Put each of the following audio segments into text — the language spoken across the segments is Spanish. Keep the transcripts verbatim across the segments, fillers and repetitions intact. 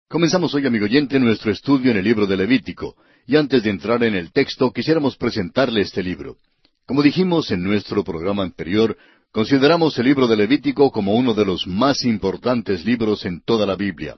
Comenzamos hoy, amigo oyente, nuestro estudio en el libro de Levítico, y antes de entrar en el texto, quisiéramos presentarle este libro. Como dijimos en nuestro programa anterior, consideramos el libro de Levítico como uno de los más importantes libros en toda la Biblia.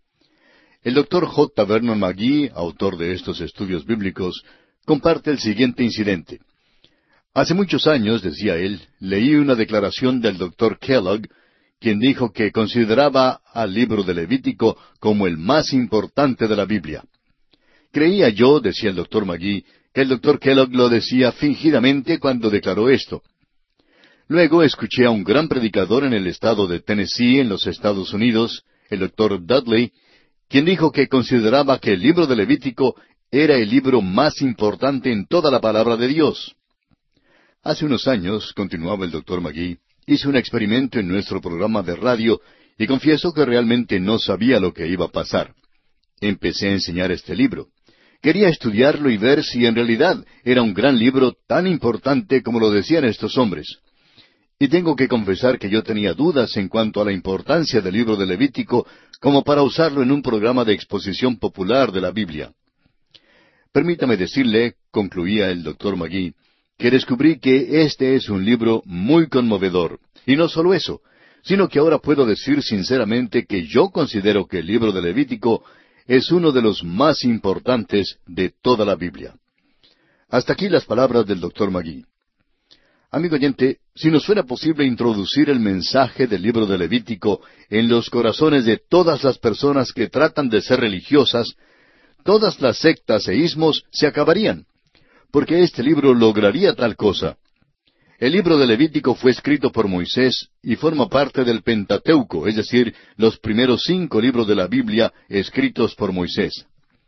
El doctor J. Vernon McGee, autor de estos estudios bíblicos, comparte el siguiente incidente. Hace muchos años, decía él, leí una declaración del doctor Kellogg, quien dijo que consideraba al libro de Levítico como el más importante de la Biblia. Creía yo, decía el doctor McGee, que el doctor Kellogg lo decía fingidamente cuando declaró esto. Luego escuché a un gran predicador en el estado de Tennessee, en los Estados Unidos, el doctor Dudley, quien dijo que consideraba que el libro de Levítico era el libro más importante en toda la palabra de Dios. Hace unos años, continuaba el doctor McGee, hice un experimento en nuestro programa de radio y confieso que realmente no sabía lo que iba a pasar. Empecé a enseñar este libro. Quería estudiarlo y ver si en realidad era un gran libro tan importante como lo decían estos hombres. Y tengo que confesar que yo tenía dudas en cuanto a la importancia del libro de Levítico como para usarlo en un programa de exposición popular de la Biblia. Permítame decirle, concluía el doctor McGee, que descubrí que este es un libro muy conmovedor. Y no solo eso, sino que ahora puedo decir sinceramente que yo considero que el libro de Levítico es uno de los más importantes de toda la Biblia. Hasta aquí las palabras del doctor McGee. Amigo oyente, si nos fuera posible introducir el mensaje del libro de Levítico en los corazones de todas las personas que tratan de ser religiosas, todas las sectas e ismos se acabarían, porque este libro lograría tal cosa. El libro de Levítico fue escrito por Moisés y forma parte del Pentateuco, es decir, los primeros cinco libros de la Biblia escritos por Moisés.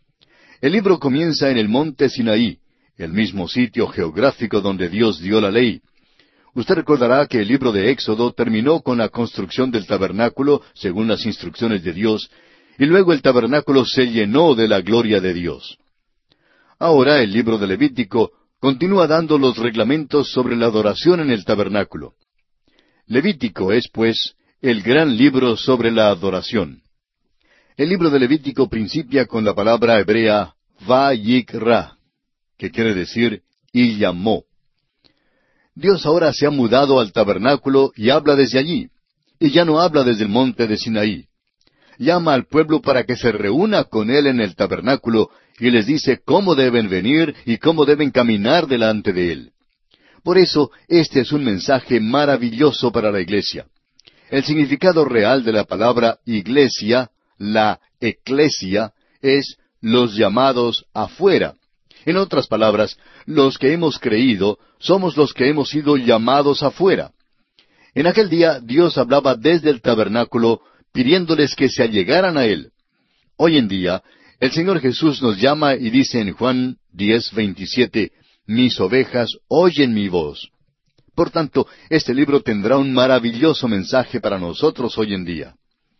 El libro comienza en el monte Sinaí, el mismo sitio geográfico donde Dios dio la ley. Usted recordará que el libro de Éxodo terminó con la construcción del tabernáculo, según las instrucciones de Dios, y luego el tabernáculo se llenó de la gloria de Dios. Ahora el libro de Levítico continúa dando los reglamentos sobre la adoración en el tabernáculo. Levítico es, pues, el gran libro sobre la adoración. El libro de Levítico principia con la palabra hebrea Vayikra, que quiere decir y llamó. Dios ahora se ha mudado al tabernáculo y habla desde allí, y ya no habla desde el monte de Sinaí. Llama al pueblo para que se reúna con él en el tabernáculo y les dice cómo deben venir y cómo deben caminar delante de él. Por eso, este es un mensaje maravilloso para la iglesia. El significado real de la palabra iglesia, la eclesia, es los llamados afuera. En otras palabras, los que hemos creído somos los que hemos sido llamados afuera. En aquel día Dios hablaba desde el tabernáculo pidiéndoles que se allegaran a Él. Hoy en día, el Señor Jesús nos llama y dice en Juan diez veintisiete, «Mis ovejas oyen mi voz». Por tanto, este libro tendrá un maravilloso mensaje para nosotros hoy en día.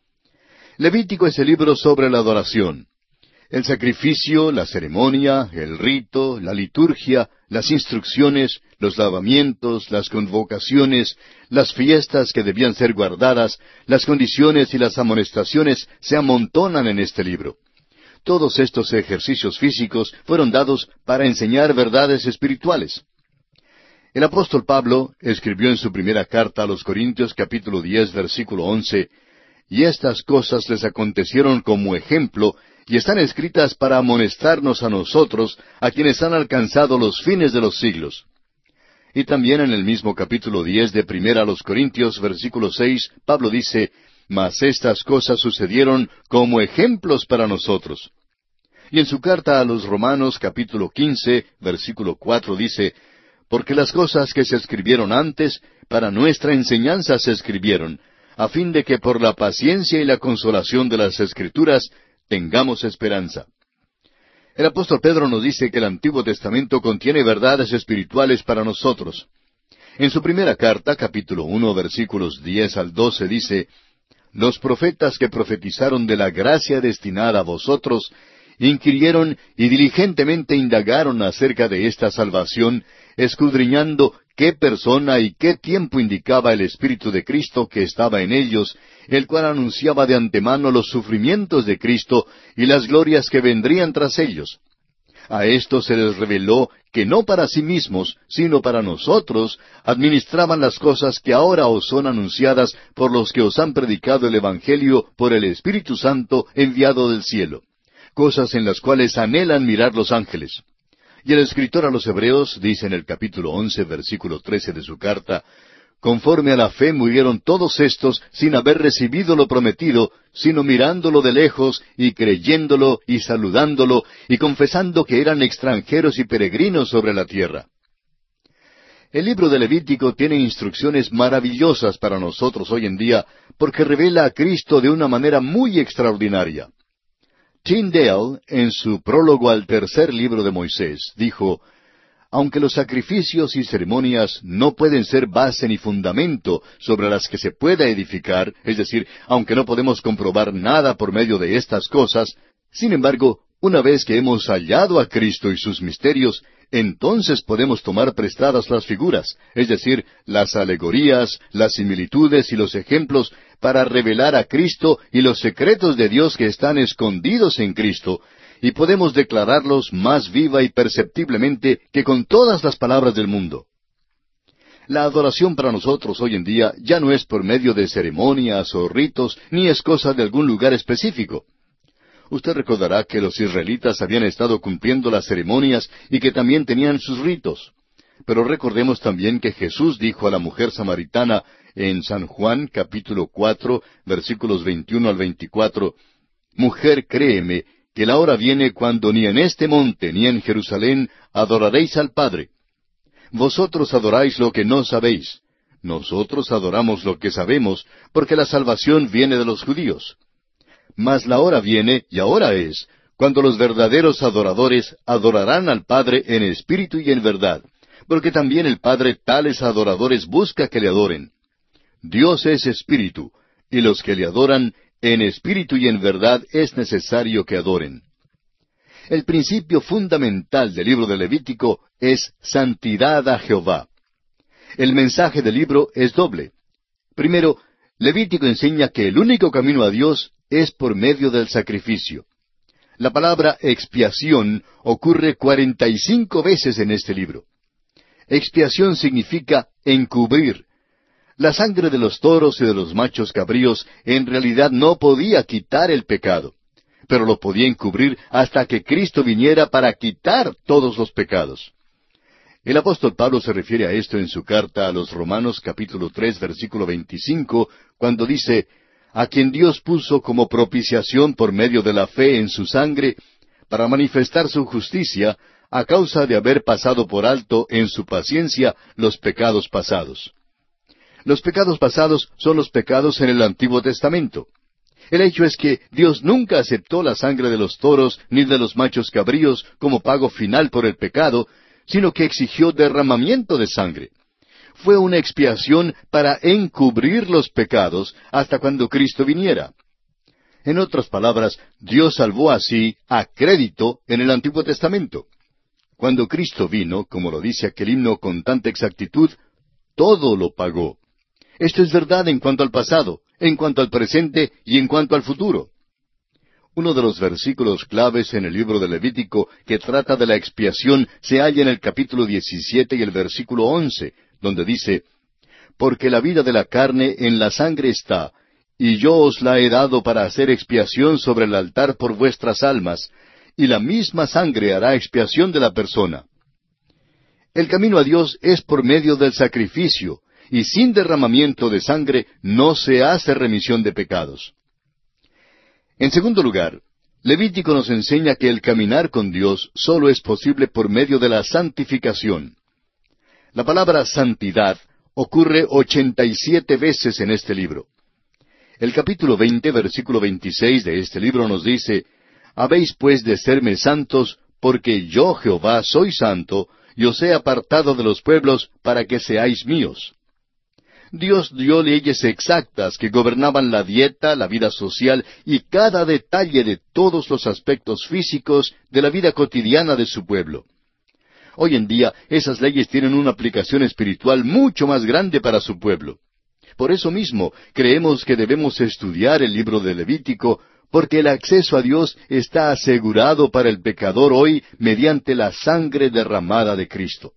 Levítico es el libro sobre la adoración. El sacrificio, la ceremonia, el rito, la liturgia, las instrucciones, los lavamientos, las convocaciones, las fiestas que debían ser guardadas, las condiciones y las amonestaciones se amontonan en este libro. Todos estos ejercicios físicos fueron dados para enseñar verdades espirituales. El apóstol Pablo escribió en su primera carta a los Corintios capítulo diez versículo once, «Y estas cosas les acontecieron como ejemplo, y están escritas para amonestarnos a nosotros, a quienes han alcanzado los fines de los siglos». Y también en el mismo capítulo diez de Primera a los Corintios, versículo seis, Pablo dice, «Mas estas cosas sucedieron como ejemplos para nosotros». Y en su carta a los Romanos, capítulo quince, versículo cuatro, dice, «Porque las cosas que se escribieron antes, para nuestra enseñanza se escribieron, a fin de que por la paciencia y la consolación de las Escrituras tengamos esperanza». El apóstol Pedro nos dice que el Antiguo Testamento contiene verdades espirituales para nosotros. En su primera carta, capítulo uno, versículos diez al doce, dice, «Los profetas que profetizaron de la gracia destinada a vosotros, inquirieron y diligentemente indagaron acerca de esta salvación, escudriñando qué persona y qué tiempo indicaba el Espíritu de Cristo que estaba en ellos, el cual anunciaba de antemano los sufrimientos de Cristo y las glorias que vendrían tras ellos. A esto se les reveló que no para sí mismos, sino para nosotros, administraban las cosas que ahora os son anunciadas por los que os han predicado el Evangelio por el Espíritu Santo enviado del cielo, cosas en las cuales anhelan mirar los ángeles. Y el escritor a los Hebreos dice en el capítulo once, versículo trece de su carta, conforme a la fe murieron todos estos sin haber recibido lo prometido, sino mirándolo de lejos y creyéndolo y saludándolo y confesando que eran extranjeros y peregrinos sobre la tierra. El libro de Levítico tiene instrucciones maravillosas para nosotros hoy en día porque revela a Cristo de una manera muy extraordinaria. Tyndale, en su prólogo al tercer libro de Moisés, dijo, aunque los sacrificios y ceremonias no pueden ser base ni fundamento sobre las que se pueda edificar, es decir, aunque no podemos comprobar nada por medio de estas cosas, sin embargo, una vez que hemos hallado a Cristo y sus misterios, entonces podemos tomar prestadas las figuras, es decir, las alegorías, las similitudes y los ejemplos para revelar a Cristo y los secretos de Dios que están escondidos en Cristo, y podemos declararlos más viva y perceptiblemente que con todas las palabras del mundo. La adoración para nosotros hoy en día ya no es por medio de ceremonias o ritos, ni es cosa de algún lugar específico. Usted recordará que los israelitas habían estado cumpliendo las ceremonias y que también tenían sus ritos. Pero recordemos también que Jesús dijo a la mujer samaritana en San Juan capítulo cuatro, versículos veintiuno al veinticuatro, Mujer, créeme, que la hora viene cuando ni en este monte ni en Jerusalén adoraréis al Padre. Vosotros adoráis lo que no sabéis. Nosotros adoramos lo que sabemos, porque la salvación viene de los judíos. Mas la hora viene, y ahora es, cuando los verdaderos adoradores adorarán al Padre en espíritu y en verdad, porque también el Padre tales adoradores busca que le adoren. Dios es espíritu, y los que le adoran en espíritu y en verdad es necesario que adoren. El principio fundamental del libro de Levítico es santidad a Jehová. El mensaje del libro es doble. Primero, Levítico enseña que el único camino a Dios es por medio del sacrificio. La palabra expiación ocurre cuarenta y cinco veces en este libro. Expiación significa encubrir. La sangre de los toros y de los machos cabríos en realidad no podía quitar el pecado, pero lo podía encubrir hasta que Cristo viniera para quitar todos los pecados. El apóstol Pablo se refiere a esto en su carta a los Romanos capítulo tres versículo veinticinco, cuando dice, a quien Dios puso como propiciación por medio de la fe en su sangre, para manifestar su justicia, a causa de haber pasado por alto en su paciencia los pecados pasados. Los pecados pasados son los pecados en el Antiguo Testamento. El hecho es que Dios nunca aceptó la sangre de los toros ni de los machos cabríos como pago final por el pecado, sino que exigió derramamiento de sangre. Fue una expiación para encubrir los pecados hasta cuando Cristo viniera. En otras palabras, Dios salvó así a crédito en el Antiguo Testamento. Cuando Cristo vino, como lo dice aquel himno con tanta exactitud, todo lo pagó. Esto es verdad en cuanto al pasado, en cuanto al presente y en cuanto al futuro. Uno de los versículos claves en el libro de Levítico que trata de la expiación se halla en el capítulo diecisiete y el versículo once, donde dice, Porque la vida de la carne en la sangre está, y yo os la he dado para hacer expiación sobre el altar por vuestras almas, y la misma sangre hará expiación de la persona. El camino a Dios es por medio del sacrificio, y sin derramamiento de sangre no se hace remisión de pecados. En segundo lugar, Levítico nos enseña que el caminar con Dios solo es posible por medio de la santificación. La palabra santidad ocurre ochenta y siete veces en este libro. El capítulo veinte, versículo veintiséis de este libro nos dice, Habéis pues de serme santos, porque yo, Jehová, soy santo, y os he apartado de los pueblos para que seáis míos. Dios dio leyes exactas que gobernaban la dieta, la vida social y cada detalle de todos los aspectos físicos de la vida cotidiana de su pueblo. Hoy en día esas leyes tienen una aplicación espiritual mucho más grande para su pueblo. Por eso mismo creemos que debemos estudiar el libro de Levítico, porque el acceso a Dios está asegurado para el pecador hoy mediante la sangre derramada de Cristo.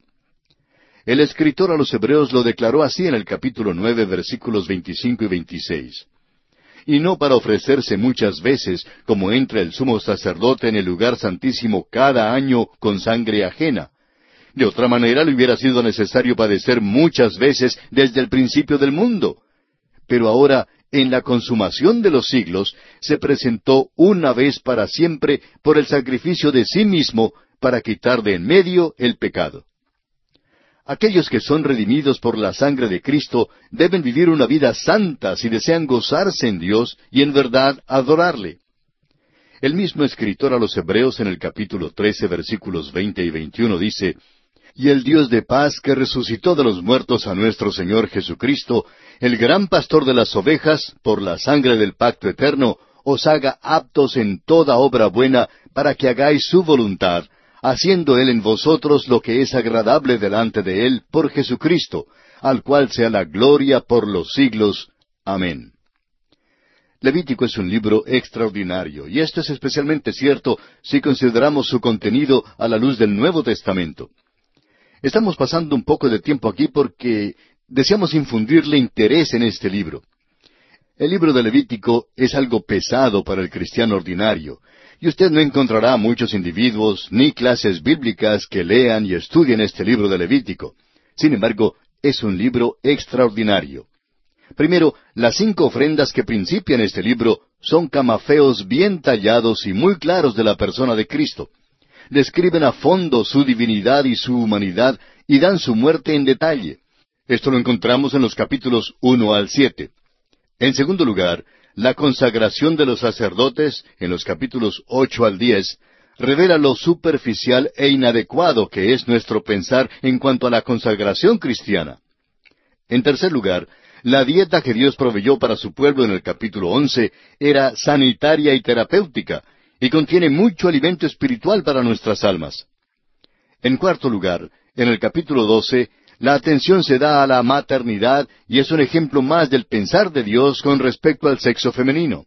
El escritor a los Hebreos lo declaró así en el capítulo nueve, versículos veinticinco y veintiséis. Y no para ofrecerse muchas veces, como entra el sumo sacerdote en el lugar santísimo cada año con sangre ajena. De otra manera le hubiera sido necesario padecer muchas veces desde el principio del mundo. Pero ahora, en la consumación de los siglos, se presentó una vez para siempre por el sacrificio de sí mismo para quitar de en medio el pecado. Aquellos que son redimidos por la sangre de Cristo deben vivir una vida santa si desean gozarse en Dios y en verdad adorarle. El mismo escritor a los Hebreos en el capítulo trece, versículos veinte y veintiuno dice: «Y el Dios de paz que resucitó de los muertos a nuestro Señor Jesucristo, el gran pastor de las ovejas, por la sangre del pacto eterno, os haga aptos en toda obra buena para que hagáis su voluntad, haciendo Él en vosotros lo que es agradable delante de Él por Jesucristo, al cual sea la gloria por los siglos. Amén». Levítico es un libro extraordinario, y esto es especialmente cierto si consideramos su contenido a la luz del Nuevo Testamento. Estamos pasando un poco de tiempo aquí porque deseamos infundirle interés en este libro. El libro de Levítico es algo pesado para el cristiano ordinario, y usted no encontrará muchos individuos ni clases bíblicas que lean y estudien este libro de Levítico. Sin embargo, es un libro extraordinario. Primero, las cinco ofrendas que principian este libro son camafeos bien tallados y muy claros de la persona de Cristo. Describen a fondo su divinidad y su humanidad y dan su muerte en detalle. Esto lo encontramos en los capítulos uno al siete. En segundo lugar, la consagración de los sacerdotes, en los capítulos ocho al diez, revela lo superficial e inadecuado que es nuestro pensar en cuanto a la consagración cristiana. En tercer lugar, la dieta que Dios proveyó para su pueblo en el capítulo once era sanitaria y terapéutica, y contiene mucho alimento espiritual para nuestras almas. En cuarto lugar, en el capítulo doce, la atención se da a la maternidad y es un ejemplo más del pensar de Dios con respecto al sexo femenino.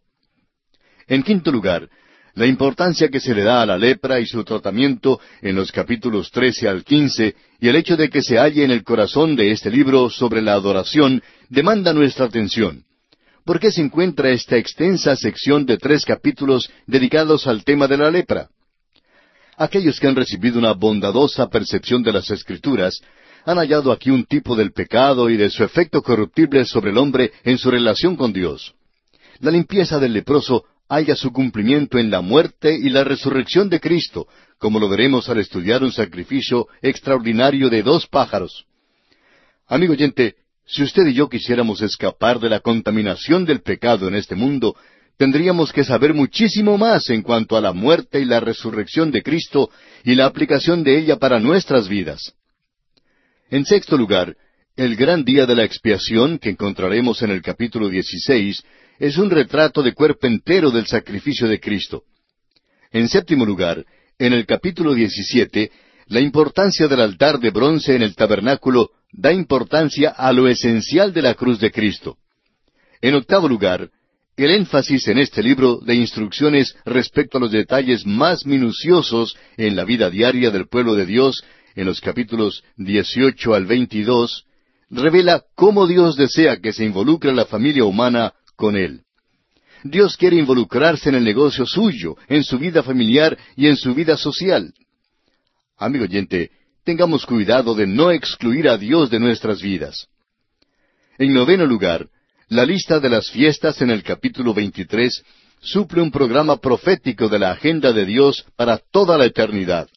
En quinto lugar, la importancia que se le da a la lepra y su tratamiento en los capítulos trece al quince y el hecho de que se halle en el corazón de este libro sobre la adoración demanda nuestra atención. ¿Por qué se encuentra esta extensa sección de tres capítulos dedicados al tema de la lepra? Aquellos que han recibido una bondadosa percepción de las Escrituras han hallado aquí un tipo del pecado y de su efecto corruptible sobre el hombre en su relación con Dios. La limpieza del leproso halla su cumplimiento en la muerte y la resurrección de Cristo, como lo veremos al estudiar un sacrificio extraordinario de dos pájaros. Amigo oyente, si usted y yo quisiéramos escapar de la contaminación del pecado en este mundo, tendríamos que saber muchísimo más en cuanto a la muerte y la resurrección de Cristo y la aplicación de ella para nuestras vidas. En sexto lugar, el gran día de la expiación, que encontraremos en el capítulo dieciséis, es un retrato de cuerpo entero del sacrificio de Cristo. En séptimo lugar, en el capítulo diecisiete, la importancia del altar de bronce en el tabernáculo da importancia a lo esencial de la cruz de Cristo. En octavo lugar, el énfasis en este libro de instrucciones respecto a los detalles más minuciosos en la vida diaria del pueblo de Dios, en los capítulos dieciocho al veintidós, revela cómo Dios desea que se involucre la familia humana con Él. Dios quiere involucrarse en el negocio suyo, en su vida familiar y en su vida social. Amigo oyente, tengamos cuidado de no excluir a Dios de nuestras vidas. En noveno lugar, la lista de las fiestas en el capítulo veintitrés suple un programa profético de la agenda de Dios para toda la eternidad.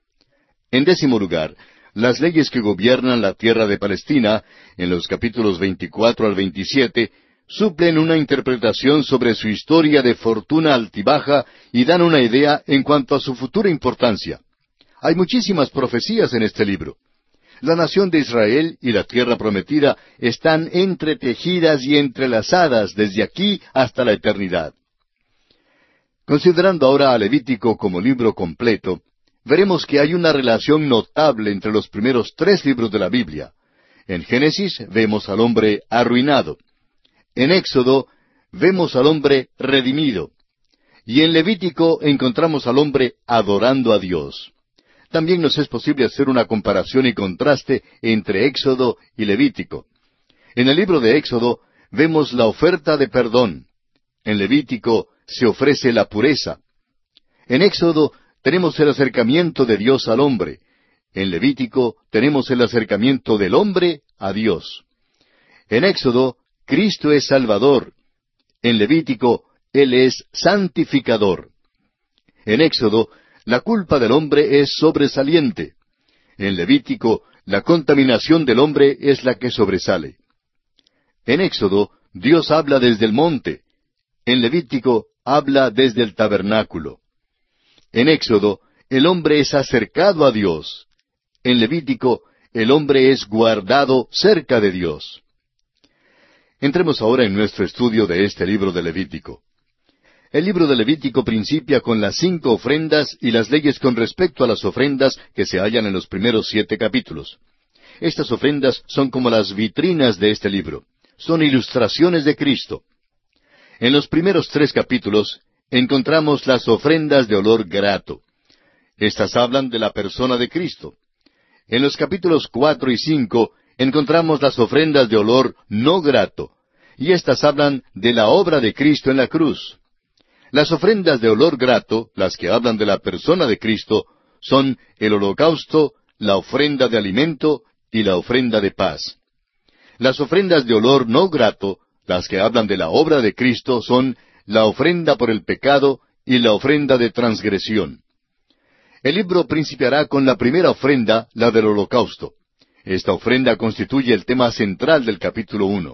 En décimo lugar, las leyes que gobiernan la tierra de Palestina, en los capítulos veinticuatro al veintisiete, suplen una interpretación sobre su historia de fortuna altibaja y dan una idea en cuanto a su futura importancia. Hay muchísimas profecías en este libro. La nación de Israel y la tierra prometida están entretejidas y entrelazadas desde aquí hasta la eternidad. Considerando ahora a Levítico como libro completo, veremos que hay una relación notable entre los primeros tres libros de la Biblia. En Génesis vemos al hombre arruinado. En Éxodo vemos al hombre redimido. Y en Levítico encontramos al hombre adorando a Dios. También nos es posible hacer una comparación y contraste entre Éxodo y Levítico. En el libro de Éxodo vemos la oferta de perdón. En Levítico se ofrece la pureza. En Éxodo tenemos el acercamiento de Dios al hombre. En Levítico tenemos el acercamiento del hombre a Dios. En Éxodo, Cristo es Salvador. En Levítico, Él es santificador. En Éxodo, la culpa del hombre es sobresaliente. En Levítico, la contaminación del hombre es la que sobresale. En Éxodo, Dios habla desde el monte. En Levítico, habla desde el tabernáculo. En Éxodo, el hombre es acercado a Dios. En Levítico, el hombre es guardado cerca de Dios. Entremos ahora en nuestro estudio de este libro de Levítico. El libro de Levítico principia con las cinco ofrendas y las leyes con respecto a las ofrendas que se hallan en los primeros siete capítulos. Estas ofrendas son como las vitrinas de este libro. Son ilustraciones de Cristo. En los primeros tres capítulos encontramos las ofrendas de olor grato. Estas hablan de la persona de Cristo. En los capítulos cuatro y cinco encontramos las ofrendas de olor no grato, y estas hablan de la obra de Cristo en la cruz. Las ofrendas de olor grato, las que hablan de la persona de Cristo, son el holocausto, la ofrenda de alimento y la ofrenda de paz. Las ofrendas de olor no grato, las que hablan de la obra de Cristo, son la ofrenda por el pecado y la ofrenda de transgresión. El libro principiará con la primera ofrenda, la del holocausto. Esta ofrenda constituye el tema central del capítulo uno.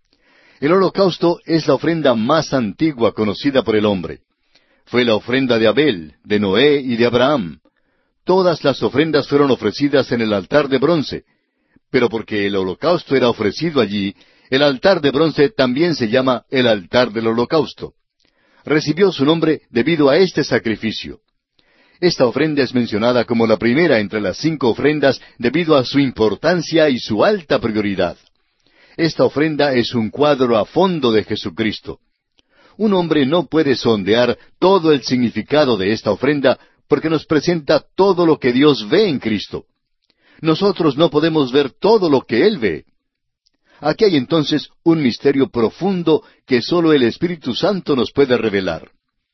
El holocausto es la ofrenda más antigua conocida por el hombre. Fue la ofrenda de Abel, de Noé y de Abraham. Todas las ofrendas fueron ofrecidas en el altar de bronce, pero porque el holocausto era ofrecido allí, el altar de bronce también se llama el altar del holocausto. Recibió su nombre debido a este sacrificio. Esta ofrenda es mencionada como la primera entre las cinco ofrendas debido a su importancia y su alta prioridad. Esta ofrenda es un cuadro a fondo de Jesucristo. Un hombre no puede sondear todo el significado de esta ofrenda porque nos presenta todo lo que Dios ve en Cristo. Nosotros no podemos ver todo lo que Él ve. Aquí hay entonces un misterio profundo que sólo el Espíritu Santo nos puede revelar.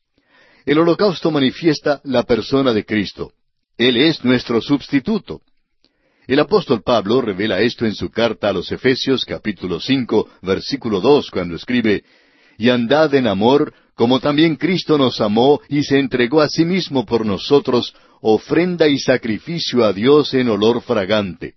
El holocausto manifiesta la persona de Cristo. Él es nuestro sustituto. El apóstol Pablo revela esto en su carta a los Efesios capítulo cinco, versículo dos, cuando escribe, «Y andad en amor, como también Cristo nos amó y se entregó a sí mismo por nosotros, ofrenda y sacrificio a Dios en olor fragante».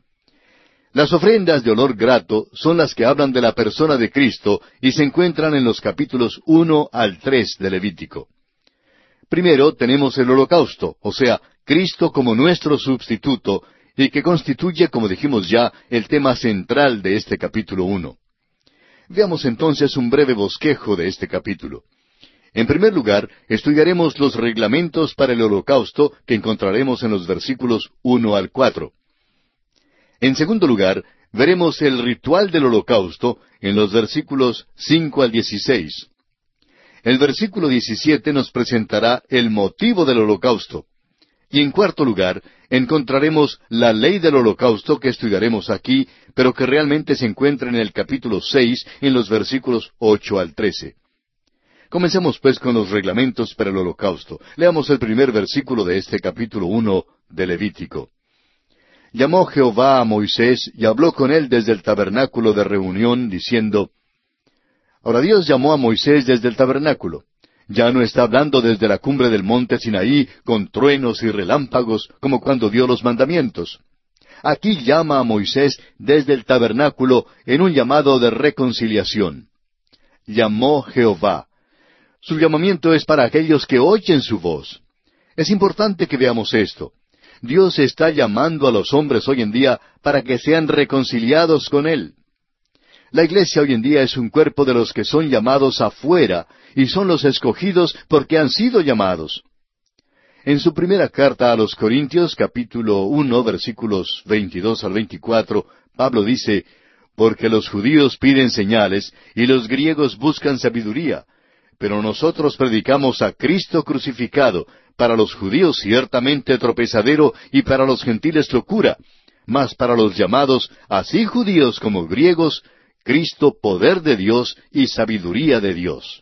Las ofrendas de olor grato son las que hablan de la persona de Cristo y se encuentran en los capítulos uno al tres de Levítico. Primero tenemos el holocausto, o sea, Cristo como nuestro sustituto, y que constituye, como dijimos ya, el tema central de este capítulo uno. Veamos entonces un breve bosquejo de este capítulo. En primer lugar, estudiaremos los reglamentos para el holocausto que encontraremos en los versículos uno al cuatro. En segundo lugar, veremos el ritual del holocausto en los versículos cinco al dieciséis. El versículo diecisiete nos presentará el motivo del holocausto. Y en cuarto lugar, encontraremos la ley del holocausto que estudiaremos aquí, pero que realmente se encuentra en el capítulo seis, en los versículos ocho al trece. Comencemos pues con los reglamentos para el holocausto. Leamos el primer versículo de este capítulo uno de Levítico. Llamó Jehová a Moisés y habló con él desde el tabernáculo de reunión, diciendo... Ahora Dios llamó a Moisés desde el tabernáculo. Ya no está hablando desde la cumbre del monte Sinaí, con truenos y relámpagos, como cuando dio los mandamientos. Aquí llama a Moisés desde el tabernáculo en un llamado de reconciliación. Llamó Jehová. Su llamamiento es para aquellos que oyen su voz. Es importante que veamos esto. Dios está llamando a los hombres hoy en día para que sean reconciliados con Él. La iglesia hoy en día es un cuerpo de los que son llamados afuera, y son los escogidos porque han sido llamados. En su primera carta a los Corintios, capítulo uno, versículos veintidós al veinticuatro, Pablo dice, «Porque los judíos piden señales, y los griegos buscan sabiduría. Pero nosotros predicamos a Cristo crucificado, para los judíos ciertamente tropezadero, y para los gentiles locura. Mas para los llamados, así judíos como griegos, Cristo poder de Dios y sabiduría de Dios».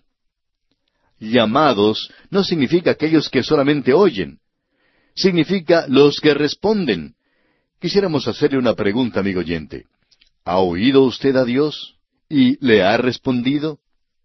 Llamados no significa aquellos que solamente oyen. Significa los que responden. Quisiéramos hacerle una pregunta, amigo oyente. ¿Ha oído usted a Dios? ¿Y le ha respondido?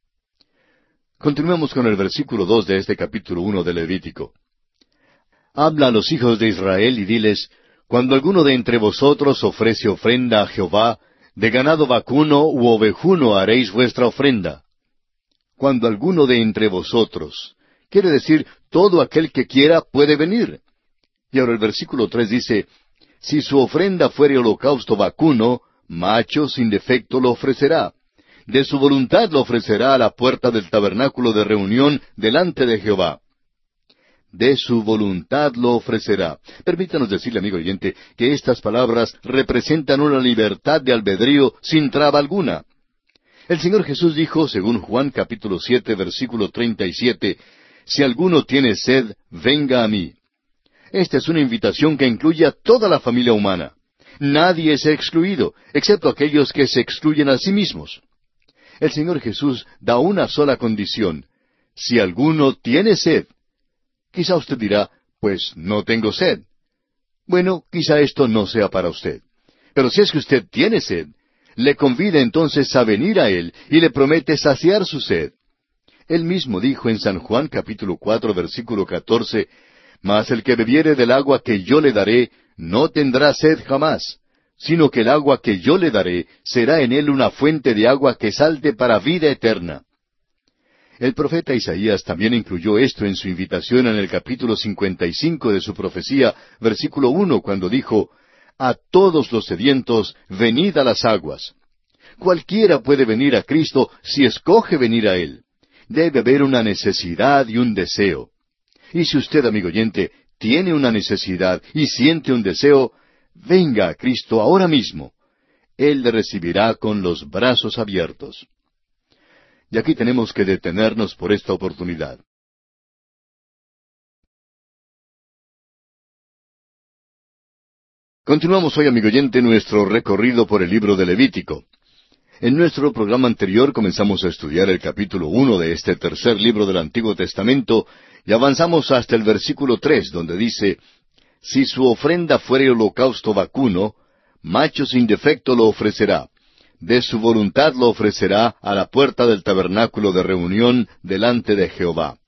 Continuemos con el versículo dos de este capítulo uno de Levítico. Habla a los hijos de Israel y diles, «Cuando alguno de entre vosotros ofrece ofrenda a Jehová, de ganado vacuno u ovejuno haréis vuestra ofrenda». Cuando alguno de entre vosotros, quiere decir, todo aquel que quiera puede venir. Y ahora el versículo tres dice, «Si su ofrenda fuere holocausto vacuno, macho sin defecto lo ofrecerá. De su voluntad lo ofrecerá a la puerta del tabernáculo de reunión delante de Jehová». De su voluntad lo ofrecerá. Permítanos decirle, amigo oyente, que estas palabras representan una libertad de albedrío sin traba alguna. El Señor Jesús dijo, según Juan capítulo siete, versículo treinta y siete, «Si alguno tiene sed, venga a mí». Esta es una invitación que incluye a toda la familia humana. Nadie es excluido, excepto aquellos que se excluyen a sí mismos. El Señor Jesús da una sola condición: si alguno tiene sed. Quizá usted dirá, «Pues no tengo sed». Bueno, quizá esto no sea para usted. Pero si es que usted tiene sed, le convida entonces a venir a Él y le promete saciar su sed. Él mismo dijo en San Juan capítulo cuatro versículo catorce, «Mas el que bebiere del agua que yo le daré, no tendrá sed jamás, sino que el agua que yo le daré será en él una fuente de agua que salte para vida eterna». El profeta Isaías también incluyó esto en su invitación en el capítulo cincuenta y cinco de su profecía, versículo uno, cuando dijo, «A todos los sedientos, venid a las aguas». Cualquiera puede venir a Cristo si escoge venir a Él. Debe haber una necesidad y un deseo. Y si usted, amigo oyente, tiene una necesidad y siente un deseo, venga a Cristo ahora mismo. Él le recibirá con los brazos abiertos. Y aquí tenemos que detenernos por esta oportunidad. Continuamos hoy, amigo oyente, nuestro recorrido por el libro de Levítico. En nuestro programa anterior comenzamos a estudiar el capítulo uno de este tercer libro del Antiguo Testamento y avanzamos hasta el versículo tres, donde dice, «Si su ofrenda fuere holocausto vacuno, macho sin defecto lo ofrecerá. De su voluntad lo ofrecerá a la puerta del tabernáculo de reunión delante de Jehová».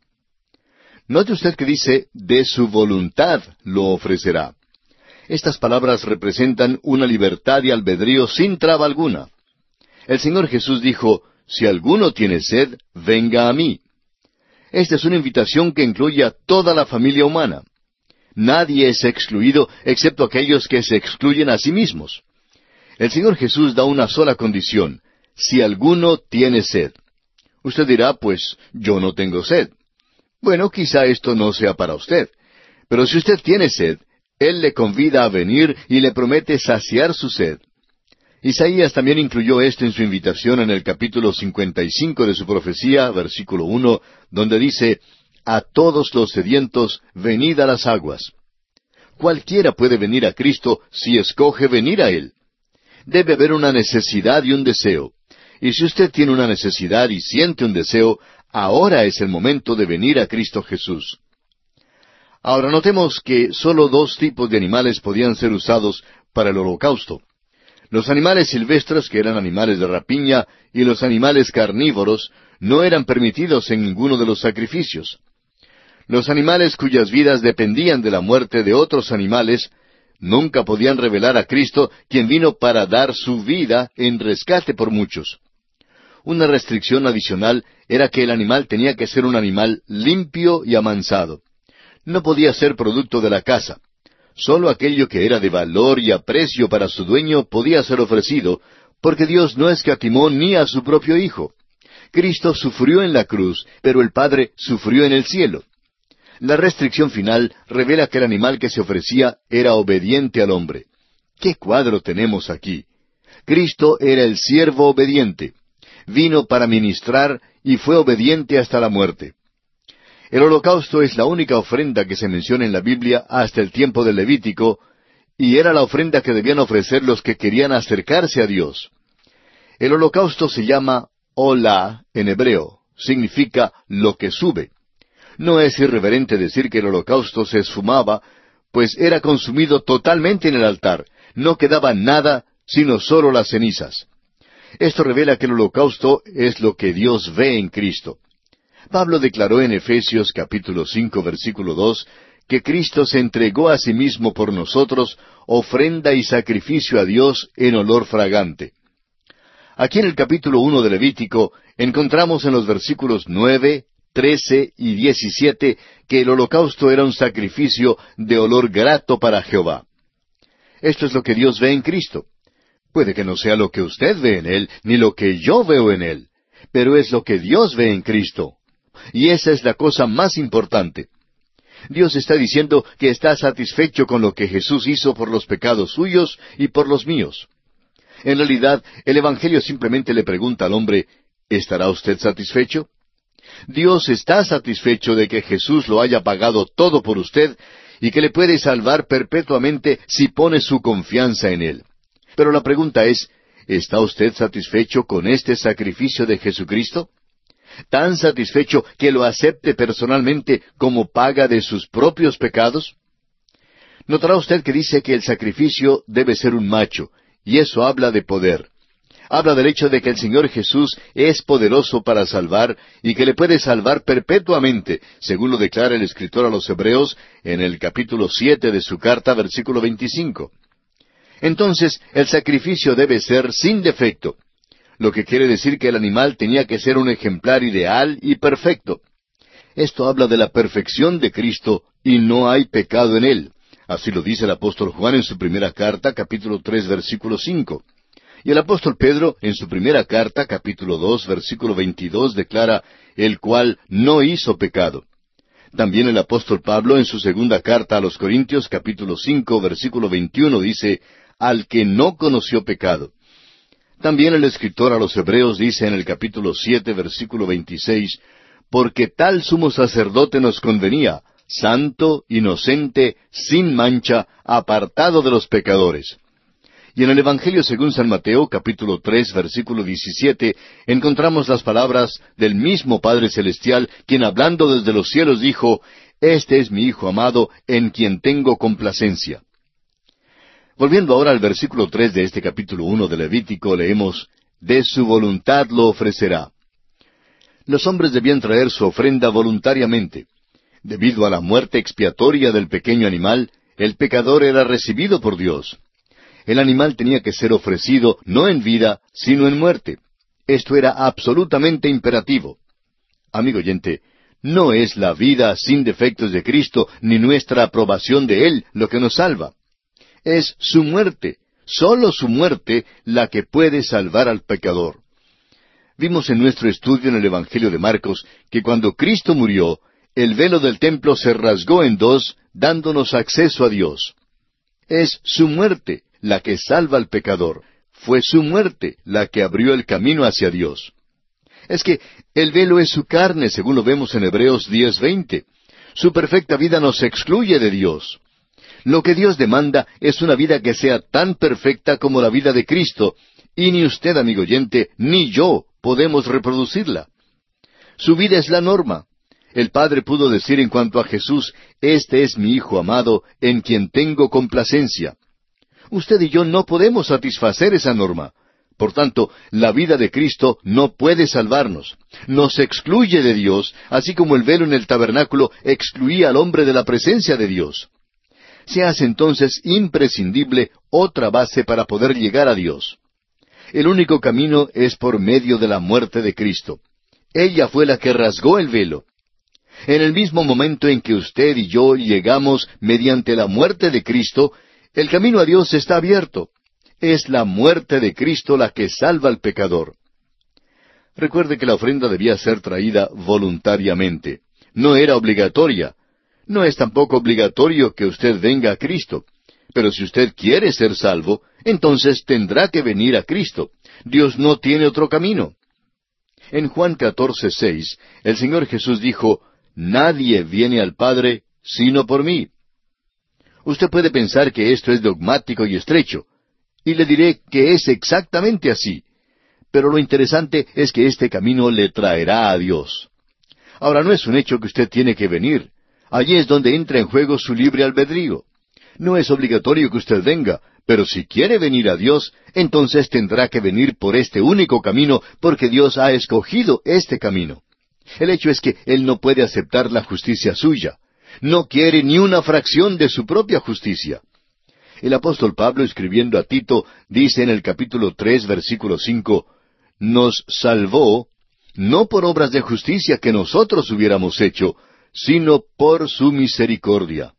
Note usted que dice, «de su voluntad lo ofrecerá». Estas palabras representan una libertad y albedrío sin traba alguna. El Señor Jesús dijo, «Si alguno tiene sed, venga a mí». Esta es una invitación que incluye a toda la familia humana. Nadie es excluido excepto aquellos que se excluyen a sí mismos. El Señor Jesús da una sola condición: si alguno tiene sed. Usted dirá, «Pues yo no tengo sed». Bueno, quizá esto no sea para usted. Pero si usted tiene sed, Él le convida a venir y le promete saciar su sed. Isaías también incluyó esto en su invitación en el capítulo cincuenta y cinco de su profecía, versículo uno, donde dice, «A todos los sedientos, venid a las aguas». Cualquiera puede venir a Cristo si escoge venir a Él. Debe haber una necesidad y un deseo. Y si usted tiene una necesidad y siente un deseo, ahora es el momento de venir a Cristo Jesús. Ahora notemos que sólo dos tipos de animales podían ser usados para el holocausto. Los animales silvestres, que eran animales de rapiña, y los animales carnívoros, no eran permitidos en ninguno de los sacrificios. Los animales cuyas vidas dependían de la muerte de otros animales, nunca podían revelar a Cristo, quien vino para dar su vida en rescate por muchos. Una restricción adicional era que el animal tenía que ser un animal limpio y amansado. No podía ser producto de la caza. Sólo aquello que era de valor y aprecio para su dueño podía ser ofrecido, porque Dios no escatimó ni a su propio Hijo. Cristo sufrió en la cruz, pero el Padre sufrió en el cielo. La restricción final revela que el animal que se ofrecía era obediente al hombre. ¿Qué cuadro tenemos aquí? Cristo era el siervo obediente. Vino para ministrar y fue obediente hasta la muerte. El holocausto es la única ofrenda que se menciona en la Biblia hasta el tiempo del Levítico, y era la ofrenda que debían ofrecer los que querían acercarse a Dios. El holocausto se llama Olá en hebreo, significa lo que sube. No es irreverente decir que el holocausto se esfumaba, pues era consumido totalmente en el altar. No quedaba nada, sino solo las cenizas. Esto revela que el holocausto es lo que Dios ve en Cristo. Pablo declaró en Efesios capítulo cinco, versículo dos, que Cristo se entregó a sí mismo por nosotros, ofrenda y sacrificio a Dios en olor fragante. Aquí en el capítulo uno de Levítico encontramos en los versículos nueve, trece y diecisiete que el holocausto era un sacrificio de olor grato para Jehová. Esto es lo que Dios ve en Cristo. Puede que no sea lo que usted ve en Él, ni lo que yo veo en Él, pero es lo que Dios ve en Cristo. Y esa es la cosa más importante. Dios está diciendo que está satisfecho con lo que Jesús hizo por los pecados suyos y por los míos. En realidad, el Evangelio simplemente le pregunta al hombre, ¿estará usted satisfecho? Dios está satisfecho de que Jesús lo haya pagado todo por usted y que le puede salvar perpetuamente si pone su confianza en Él. Pero la pregunta es, ¿está usted satisfecho con este sacrificio de Jesucristo? ¿Tan satisfecho que lo acepte personalmente como paga de sus propios pecados? Notará usted que dice que el sacrificio debe ser un macho, y eso habla de poder. Habla del hecho de que el Señor Jesús es poderoso para salvar y que le puede salvar perpetuamente, según lo declara el escritor a los Hebreos en el capítulo siete de su carta, versículo veinticinco. Entonces, el sacrificio debe ser sin defecto, lo que quiere decir que el animal tenía que ser un ejemplar ideal y perfecto. Esto habla de la perfección de Cristo y no hay pecado en Él. Así lo dice el apóstol Juan en su primera carta, capítulo tres, versículo cinco. Y el apóstol Pedro, en su primera carta, capítulo dos, versículo veintidós, declara, el cual no hizo pecado. También el apóstol Pablo, en su segunda carta a los Corintios, capítulo cinco, versículo veintiuno, dice, al que no conoció pecado. También el escritor a los Hebreos dice en el capítulo siete, versículo veintiséis, porque tal sumo sacerdote nos convenía, santo, inocente, sin mancha, apartado de los pecadores. Y en el Evangelio según San Mateo, capítulo tres, versículo diecisiete, encontramos las palabras del mismo Padre Celestial, quien hablando desde los cielos dijo, Este es mi Hijo amado, en quien tengo complacencia. Volviendo ahora al versículo tres de este capítulo uno de Levítico, leemos, De su voluntad lo ofrecerá. Los hombres debían traer su ofrenda voluntariamente. Debido a la muerte expiatoria del pequeño animal, el pecador era recibido por Dios. El animal tenía que ser ofrecido no en vida, sino en muerte. Esto era absolutamente imperativo. Amigo oyente, no es la vida sin defectos de Cristo, ni nuestra aprobación de Él lo que nos salva. Es su muerte, sólo su muerte, la que puede salvar al pecador. Vimos en nuestro estudio en el Evangelio de Marcos que cuando Cristo murió, el velo del templo se rasgó en dos, dándonos acceso a Dios. Es su muerte la que salva al pecador. Fue su muerte la que abrió el camino hacia Dios. Es que el velo es su carne, según lo vemos en Hebreos diez veinte. Su perfecta vida nos excluye de Dios. Lo que Dios demanda es una vida que sea tan perfecta como la vida de Cristo, y ni usted, amigo oyente, ni yo podemos reproducirla. Su vida es la norma. El Padre pudo decir en cuanto a Jesús, Este es mi Hijo amado, en quien tengo complacencia. Usted y yo no podemos satisfacer esa norma. Por tanto, la vida de Cristo no puede salvarnos. Nos excluye de Dios, así como el velo en el tabernáculo excluía al hombre de la presencia de Dios. Se hace entonces imprescindible otra base para poder llegar a Dios. El único camino es por medio de la muerte de Cristo. Ella fue la que rasgó el velo. En el mismo momento en que usted y yo llegamos mediante la muerte de Cristo, el camino a Dios está abierto. Es la muerte de Cristo la que salva al pecador. Recuerde que la ofrenda debía ser traída voluntariamente. No era obligatoria. No es tampoco obligatorio que usted venga a Cristo. Pero si usted quiere ser salvo, entonces tendrá que venir a Cristo. Dios no tiene otro camino. En Juan catorce seis, el Señor Jesús dijo, «Nadie viene al Padre sino por mí». Usted puede pensar que esto es dogmático y estrecho, y le diré que es exactamente así. Pero lo interesante es que este camino le traerá a Dios. Ahora, no es un hecho que usted tiene que venir. Allí es donde entra en juego su libre albedrío. No es obligatorio que usted venga, pero si quiere venir a Dios, entonces tendrá que venir por este único camino, porque Dios ha escogido este camino. El hecho es que Él no puede aceptar la justicia suya. No quiere ni una fracción de su propia justicia. El apóstol Pablo, escribiendo a Tito, dice en el capítulo tres, versículo cinco, «Nos salvó, no por obras de justicia que nosotros hubiéramos hecho, sino por su misericordia».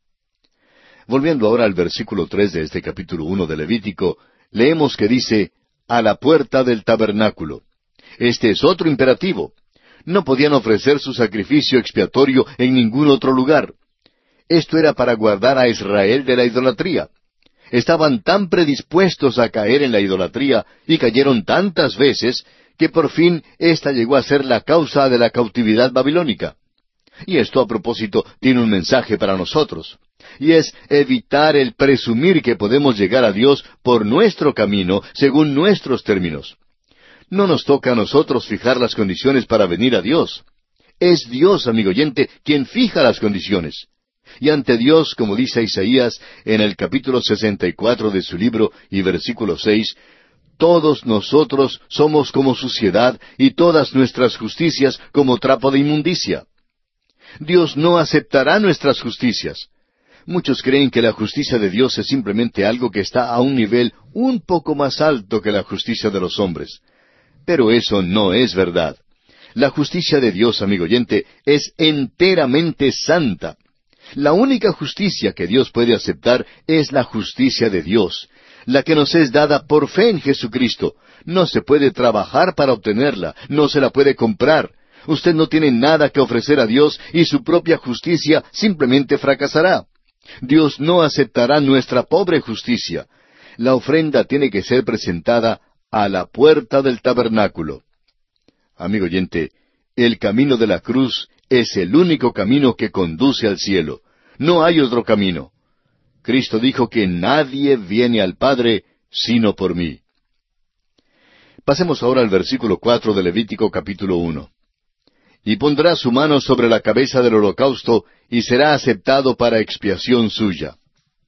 Volviendo ahora al versículo tres de este capítulo uno de Levítico, leemos que dice, «a la puerta del tabernáculo». Este es otro imperativo. No podían ofrecer su sacrificio expiatorio en ningún otro lugar. Esto era para guardar a Israel de la idolatría. Estaban tan predispuestos a caer en la idolatría y cayeron tantas veces que por fin ésta llegó a ser la causa de la cautividad babilónica. Y esto a propósito tiene un mensaje para nosotros. Y es evitar el presumir que podemos llegar a Dios por nuestro camino, según nuestros términos. No nos toca a nosotros fijar las condiciones para venir a Dios. Es Dios, amigo oyente, quien fija las condiciones. Y ante Dios, como dice Isaías en el capítulo sesenta y cuatro de su libro y versículo seis, «Todos nosotros somos como suciedad y todas nuestras justicias como trapo de inmundicia». Dios no aceptará nuestras justicias. Muchos creen que la justicia de Dios es simplemente algo que está a un nivel un poco más alto que la justicia de los hombres. Pero eso no es verdad. La justicia de Dios, amigo oyente, es enteramente santa. La única justicia que Dios puede aceptar es la justicia de Dios, la que nos es dada por fe en Jesucristo. No se puede trabajar para obtenerla, no se la puede comprar. Usted no tiene nada que ofrecer a Dios y su propia justicia simplemente fracasará. Dios no aceptará nuestra pobre justicia. La ofrenda tiene que ser presentada a la puerta del tabernáculo. Amigo oyente, el camino de la cruz es el único camino que conduce al cielo. No hay otro camino. Cristo dijo que nadie viene al Padre sino por mí. Pasemos ahora al versículo cuatro de Levítico capítulo uno. «Y pondrá su mano sobre la cabeza del holocausto, y será aceptado para expiación suya».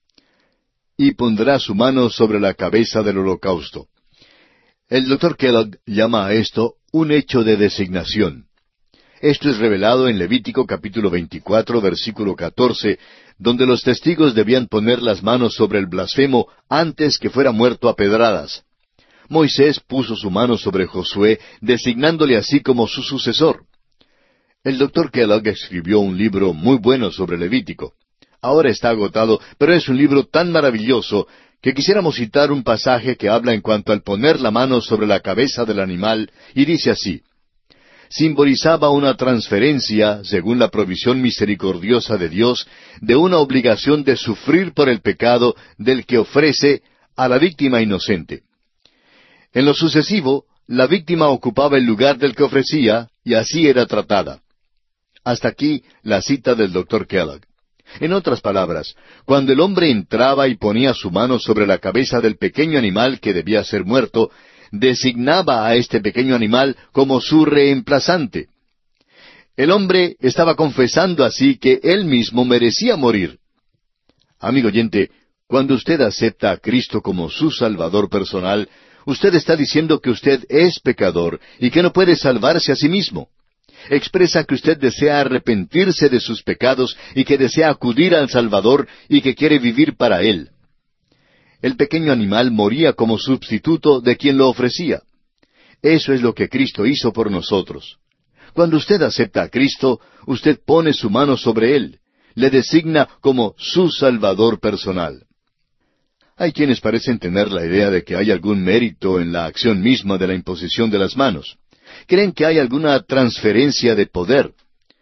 Y pondrá su mano sobre la cabeza del holocausto. El doctor Kellogg llama a esto un hecho de designación. Esto es revelado en Levítico capítulo veinticuatro, versículo catorce, donde los testigos debían poner las manos sobre el blasfemo antes que fuera muerto a pedradas. Moisés puso su mano sobre Josué, designándole así como su sucesor. El doctor Kellogg escribió un libro muy bueno sobre Levítico. Ahora está agotado, pero es un libro tan maravilloso que quisiéramos citar un pasaje que habla en cuanto al poner la mano sobre la cabeza del animal, y dice así: simbolizaba una transferencia, según la provisión misericordiosa de Dios, de una obligación de sufrir por el pecado del que ofrece a la víctima inocente. En lo sucesivo, la víctima ocupaba el lugar del que ofrecía, y así era tratada. Hasta aquí la cita del doctor Kellogg. En otras palabras, cuando el hombre entraba y ponía su mano sobre la cabeza del pequeño animal que debía ser muerto, designaba a este pequeño animal como su reemplazante. El hombre estaba confesando así que él mismo merecía morir. Amigo oyente, cuando usted acepta a Cristo como su Salvador personal, usted está diciendo que usted es pecador y que no puede salvarse a sí mismo. Expresa que usted desea arrepentirse de sus pecados y que desea acudir al Salvador y que quiere vivir para Él. El pequeño animal moría como sustituto de quien lo ofrecía. Eso es lo que Cristo hizo por nosotros. Cuando usted acepta a Cristo, usted pone su mano sobre Él, le designa como su Salvador personal. Hay quienes parecen tener la idea de que hay algún mérito en la acción misma de la imposición de las manos. Creen que hay alguna transferencia de poder.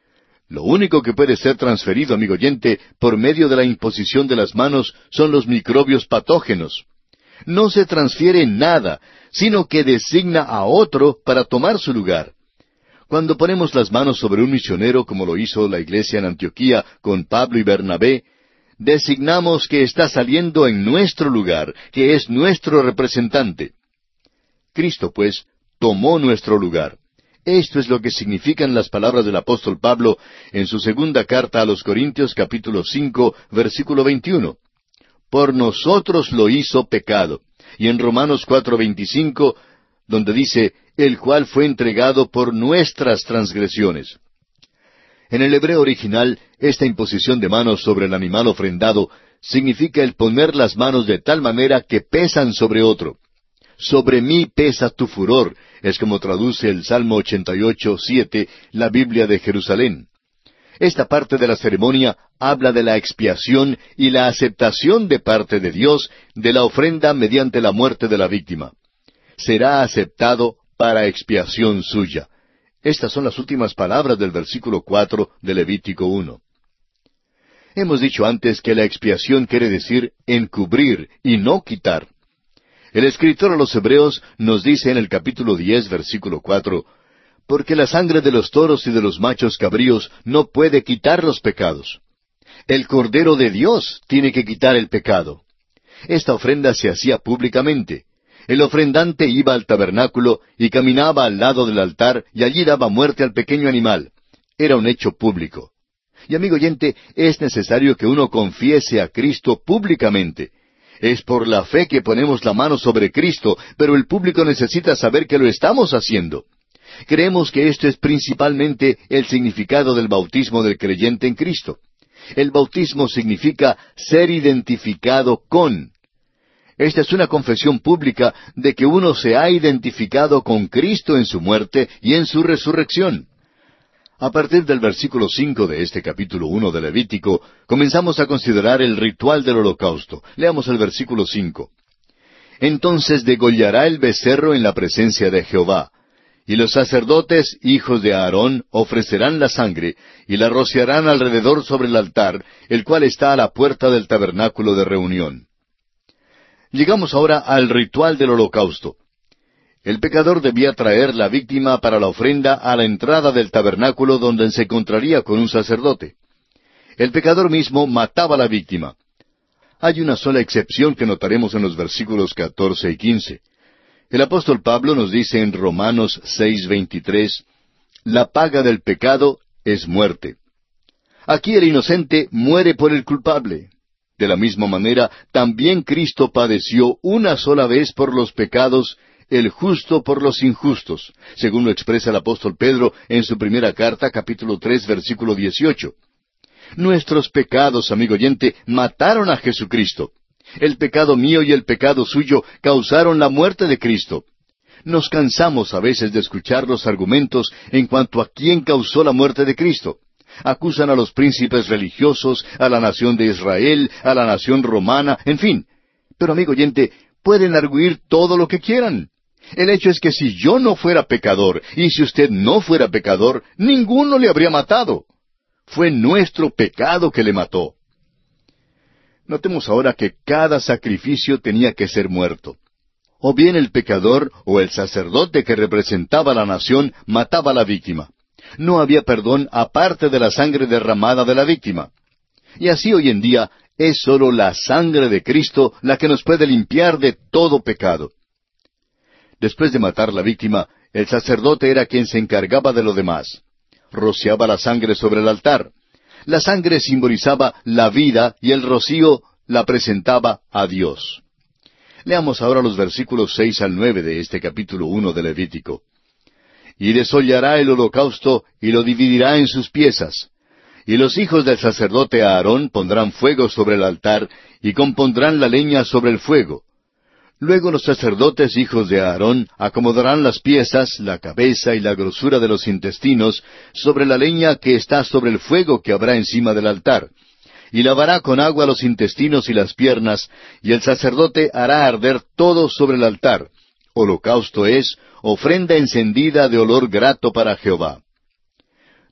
Lo único que puede ser transferido, amigo oyente, por medio de la imposición de las manos son los microbios patógenos. No se transfiere nada, sino que designa a otro para tomar su lugar. Cuando ponemos las manos sobre un misionero, como lo hizo la iglesia en Antioquía con Pablo y Bernabé, designamos que está saliendo en nuestro lugar, que es nuestro representante. Cristo, pues, tomó nuestro lugar. Esto es lo que significan las palabras del apóstol Pablo en su segunda carta a los Corintios, capítulo cinco, versículo veintiuno. Por nosotros lo hizo pecado. Y en Romanos cuatro veinticinco, donde dice, el cual fue entregado por nuestras transgresiones. En el hebreo original, esta imposición de manos sobre el animal ofrendado significa el poner las manos de tal manera que pesan sobre otro. Sobre mí pesa tu furor, es como traduce el Salmo ochenta y ocho, siete, la Biblia de Jerusalén. Esta parte de la ceremonia habla de la expiación y la aceptación de parte de Dios de la ofrenda mediante la muerte de la víctima. Será aceptado para expiación suya. Estas son las últimas palabras del versículo cuatro de Levítico uno. Hemos dicho antes que la expiación quiere decir encubrir y no quitar. El escritor a los Hebreos nos dice en el capítulo diez, versículo cuatro, porque la sangre de los toros y de los machos cabríos no puede quitar los pecados. El Cordero de Dios tiene que quitar el pecado. Esta ofrenda se hacía públicamente. El ofrendante iba al tabernáculo y caminaba al lado del altar y allí daba muerte al pequeño animal. Era un hecho público. Y amigo oyente, es necesario que uno confiese a Cristo públicamente. Es por la fe que ponemos la mano sobre Cristo, pero el público necesita saber que lo estamos haciendo. Creemos que esto es principalmente el significado del bautismo del creyente en Cristo. El bautismo significa ser identificado con. Esta es una confesión pública de que uno se ha identificado con Cristo en su muerte y en su resurrección. A partir del versículo cinco de este capítulo uno de Levítico, comenzamos a considerar el ritual del holocausto. Leamos el versículo cinco. Entonces degollará el becerro en la presencia de Jehová, y los sacerdotes, hijos de Aarón, ofrecerán la sangre, y la rociarán alrededor sobre el altar, el cual está a la puerta del tabernáculo de reunión. Llegamos ahora al ritual del holocausto. El pecador debía traer la víctima para la ofrenda a la entrada del tabernáculo donde se encontraría con un sacerdote. El pecador mismo mataba a la víctima. Hay una sola excepción que notaremos en los versículos catorce y quince. El apóstol Pablo nos dice en Romanos seis veintitrés, la paga del pecado es muerte. Aquí el inocente muere por el culpable. De la misma manera, también Cristo padeció una sola vez por los pecados, el justo por los injustos, según lo expresa el apóstol Pedro en su primera carta, capítulo tres, versículo dieciocho. Nuestros pecados, amigo oyente, mataron a Jesucristo. El pecado mío y el pecado suyo causaron la muerte de Cristo. Nos cansamos a veces de escuchar los argumentos en cuanto a quién causó la muerte de Cristo. Acusan a los príncipes religiosos, a la nación de Israel, a la nación romana, en fin. Pero, amigo oyente, pueden arguir todo lo que quieran. El hecho es que si yo no fuera pecador, y si usted no fuera pecador, ninguno le habría matado. Fue nuestro pecado que le mató. Notemos ahora que cada sacrificio tenía que ser muerto. O bien el pecador o el sacerdote que representaba a la nación mataba a la víctima. No había perdón aparte de la sangre derramada de la víctima. Y así hoy en día es sólo la sangre de Cristo la que nos puede limpiar de todo pecado. Después de matar la víctima, el sacerdote era quien se encargaba de lo demás. Rociaba la sangre sobre el altar. La sangre simbolizaba la vida y el rocío la presentaba a Dios. Leamos ahora los versículos seis al nueve de este capítulo uno de Levítico. Y desollará el holocausto y lo dividirá en sus piezas. Y los hijos del sacerdote Aarón pondrán fuego sobre el altar y compondrán la leña sobre el fuego. Luego los sacerdotes hijos de Aarón acomodarán las piezas, la cabeza y la grosura de los intestinos sobre la leña que está sobre el fuego que habrá encima del altar. Y lavará con agua los intestinos y las piernas, y el sacerdote hará arder todo sobre el altar. Holocausto es, ofrenda encendida de olor grato para Jehová.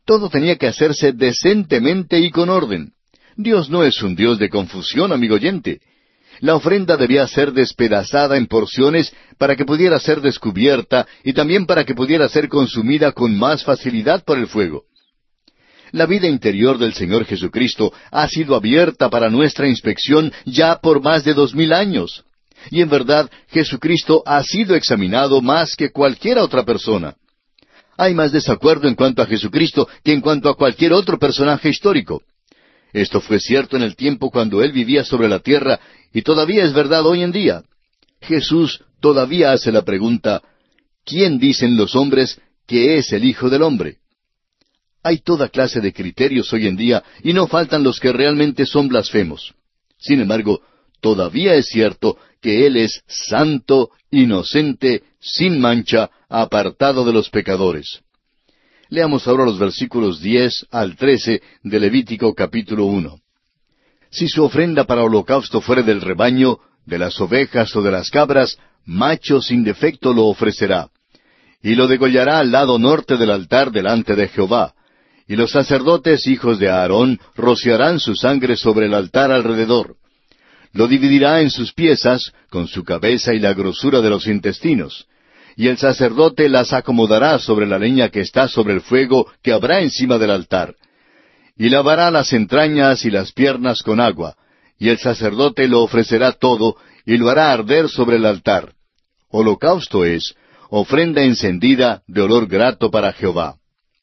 Todo tenía que hacerse decentemente y con orden. Dios no es un Dios de confusión, amigo oyente. La ofrenda debía ser despedazada en porciones para que pudiera ser descubierta y también para que pudiera ser consumida con más facilidad por el fuego. La vida interior del Señor Jesucristo ha sido abierta para nuestra inspección ya por más de dos mil años. Y en verdad, Jesucristo ha sido examinado más que cualquier otra persona. Hay más desacuerdo en cuanto a Jesucristo que en cuanto a cualquier otro personaje histórico. Esto fue cierto en el tiempo cuando Él vivía sobre la tierra y todavía es verdad hoy en día. Jesús todavía hace la pregunta, ¿quién dicen los hombres que es el Hijo del Hombre? Hay toda clase de criterios hoy en día y no faltan los que realmente son blasfemos. Sin embargo, todavía es cierto que Él es santo, inocente, sin mancha, apartado de los pecadores. Leamos ahora los versículos diez al trece de Levítico capítulo uno. Si su ofrenda para holocausto fuere del rebaño, de las ovejas o de las cabras, macho sin defecto lo ofrecerá. Y lo degollará al lado norte del altar delante de Jehová. Y los sacerdotes, hijos de Aarón, rociarán su sangre sobre el altar alrededor. Lo dividirá en sus piezas, con su cabeza y la grosura de los intestinos. Y el sacerdote las acomodará sobre la leña que está sobre el fuego que habrá encima del altar. Y lavará las entrañas y las piernas con agua, y el sacerdote lo ofrecerá todo, y lo hará arder sobre el altar. Holocausto es, ofrenda encendida de olor grato para Jehová.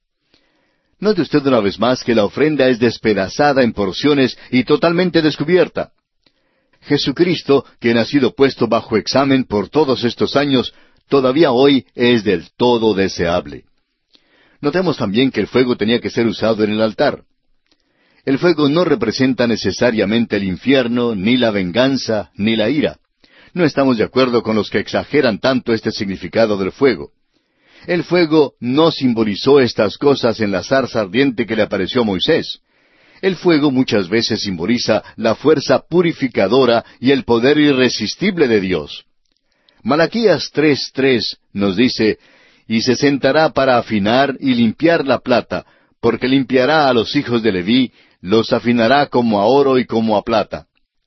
Note usted una vez más que la ofrenda es despedazada en porciones y totalmente descubierta. Jesucristo, quien ha sido puesto bajo examen por todos estos años, todavía hoy es del todo deseable. Notemos también que el fuego tenía que ser usado en el altar. El fuego no representa necesariamente el infierno, ni la venganza, ni la ira. No estamos de acuerdo con los que exageran tanto este significado del fuego. El fuego no simbolizó estas cosas en la zarza ardiente que le apareció a Moisés. El fuego muchas veces simboliza la fuerza purificadora y el poder irresistible de Dios. Malaquías tres tres nos dice, «Y se sentará para afinar y limpiar la plata, porque limpiará a los hijos de Leví, los afinará como a oro y como a plata».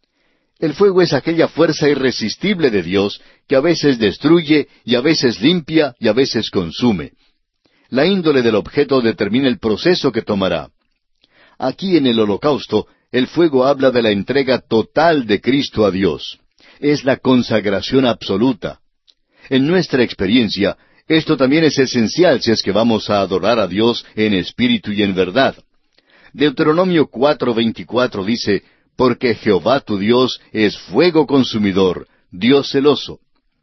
El fuego es aquella fuerza irresistible de Dios que a veces destruye y a veces limpia y a veces consume. La índole del objeto determina el proceso que tomará. Aquí en el holocausto, el fuego habla de la entrega total de Cristo a Dios. Es la consagración absoluta. En nuestra experiencia, esto también es esencial si es que vamos a adorar a Dios en espíritu y en verdad. Deuteronomio cuatro veinticuatro dice, «Porque Jehová tu Dios es fuego consumidor, Dios celoso».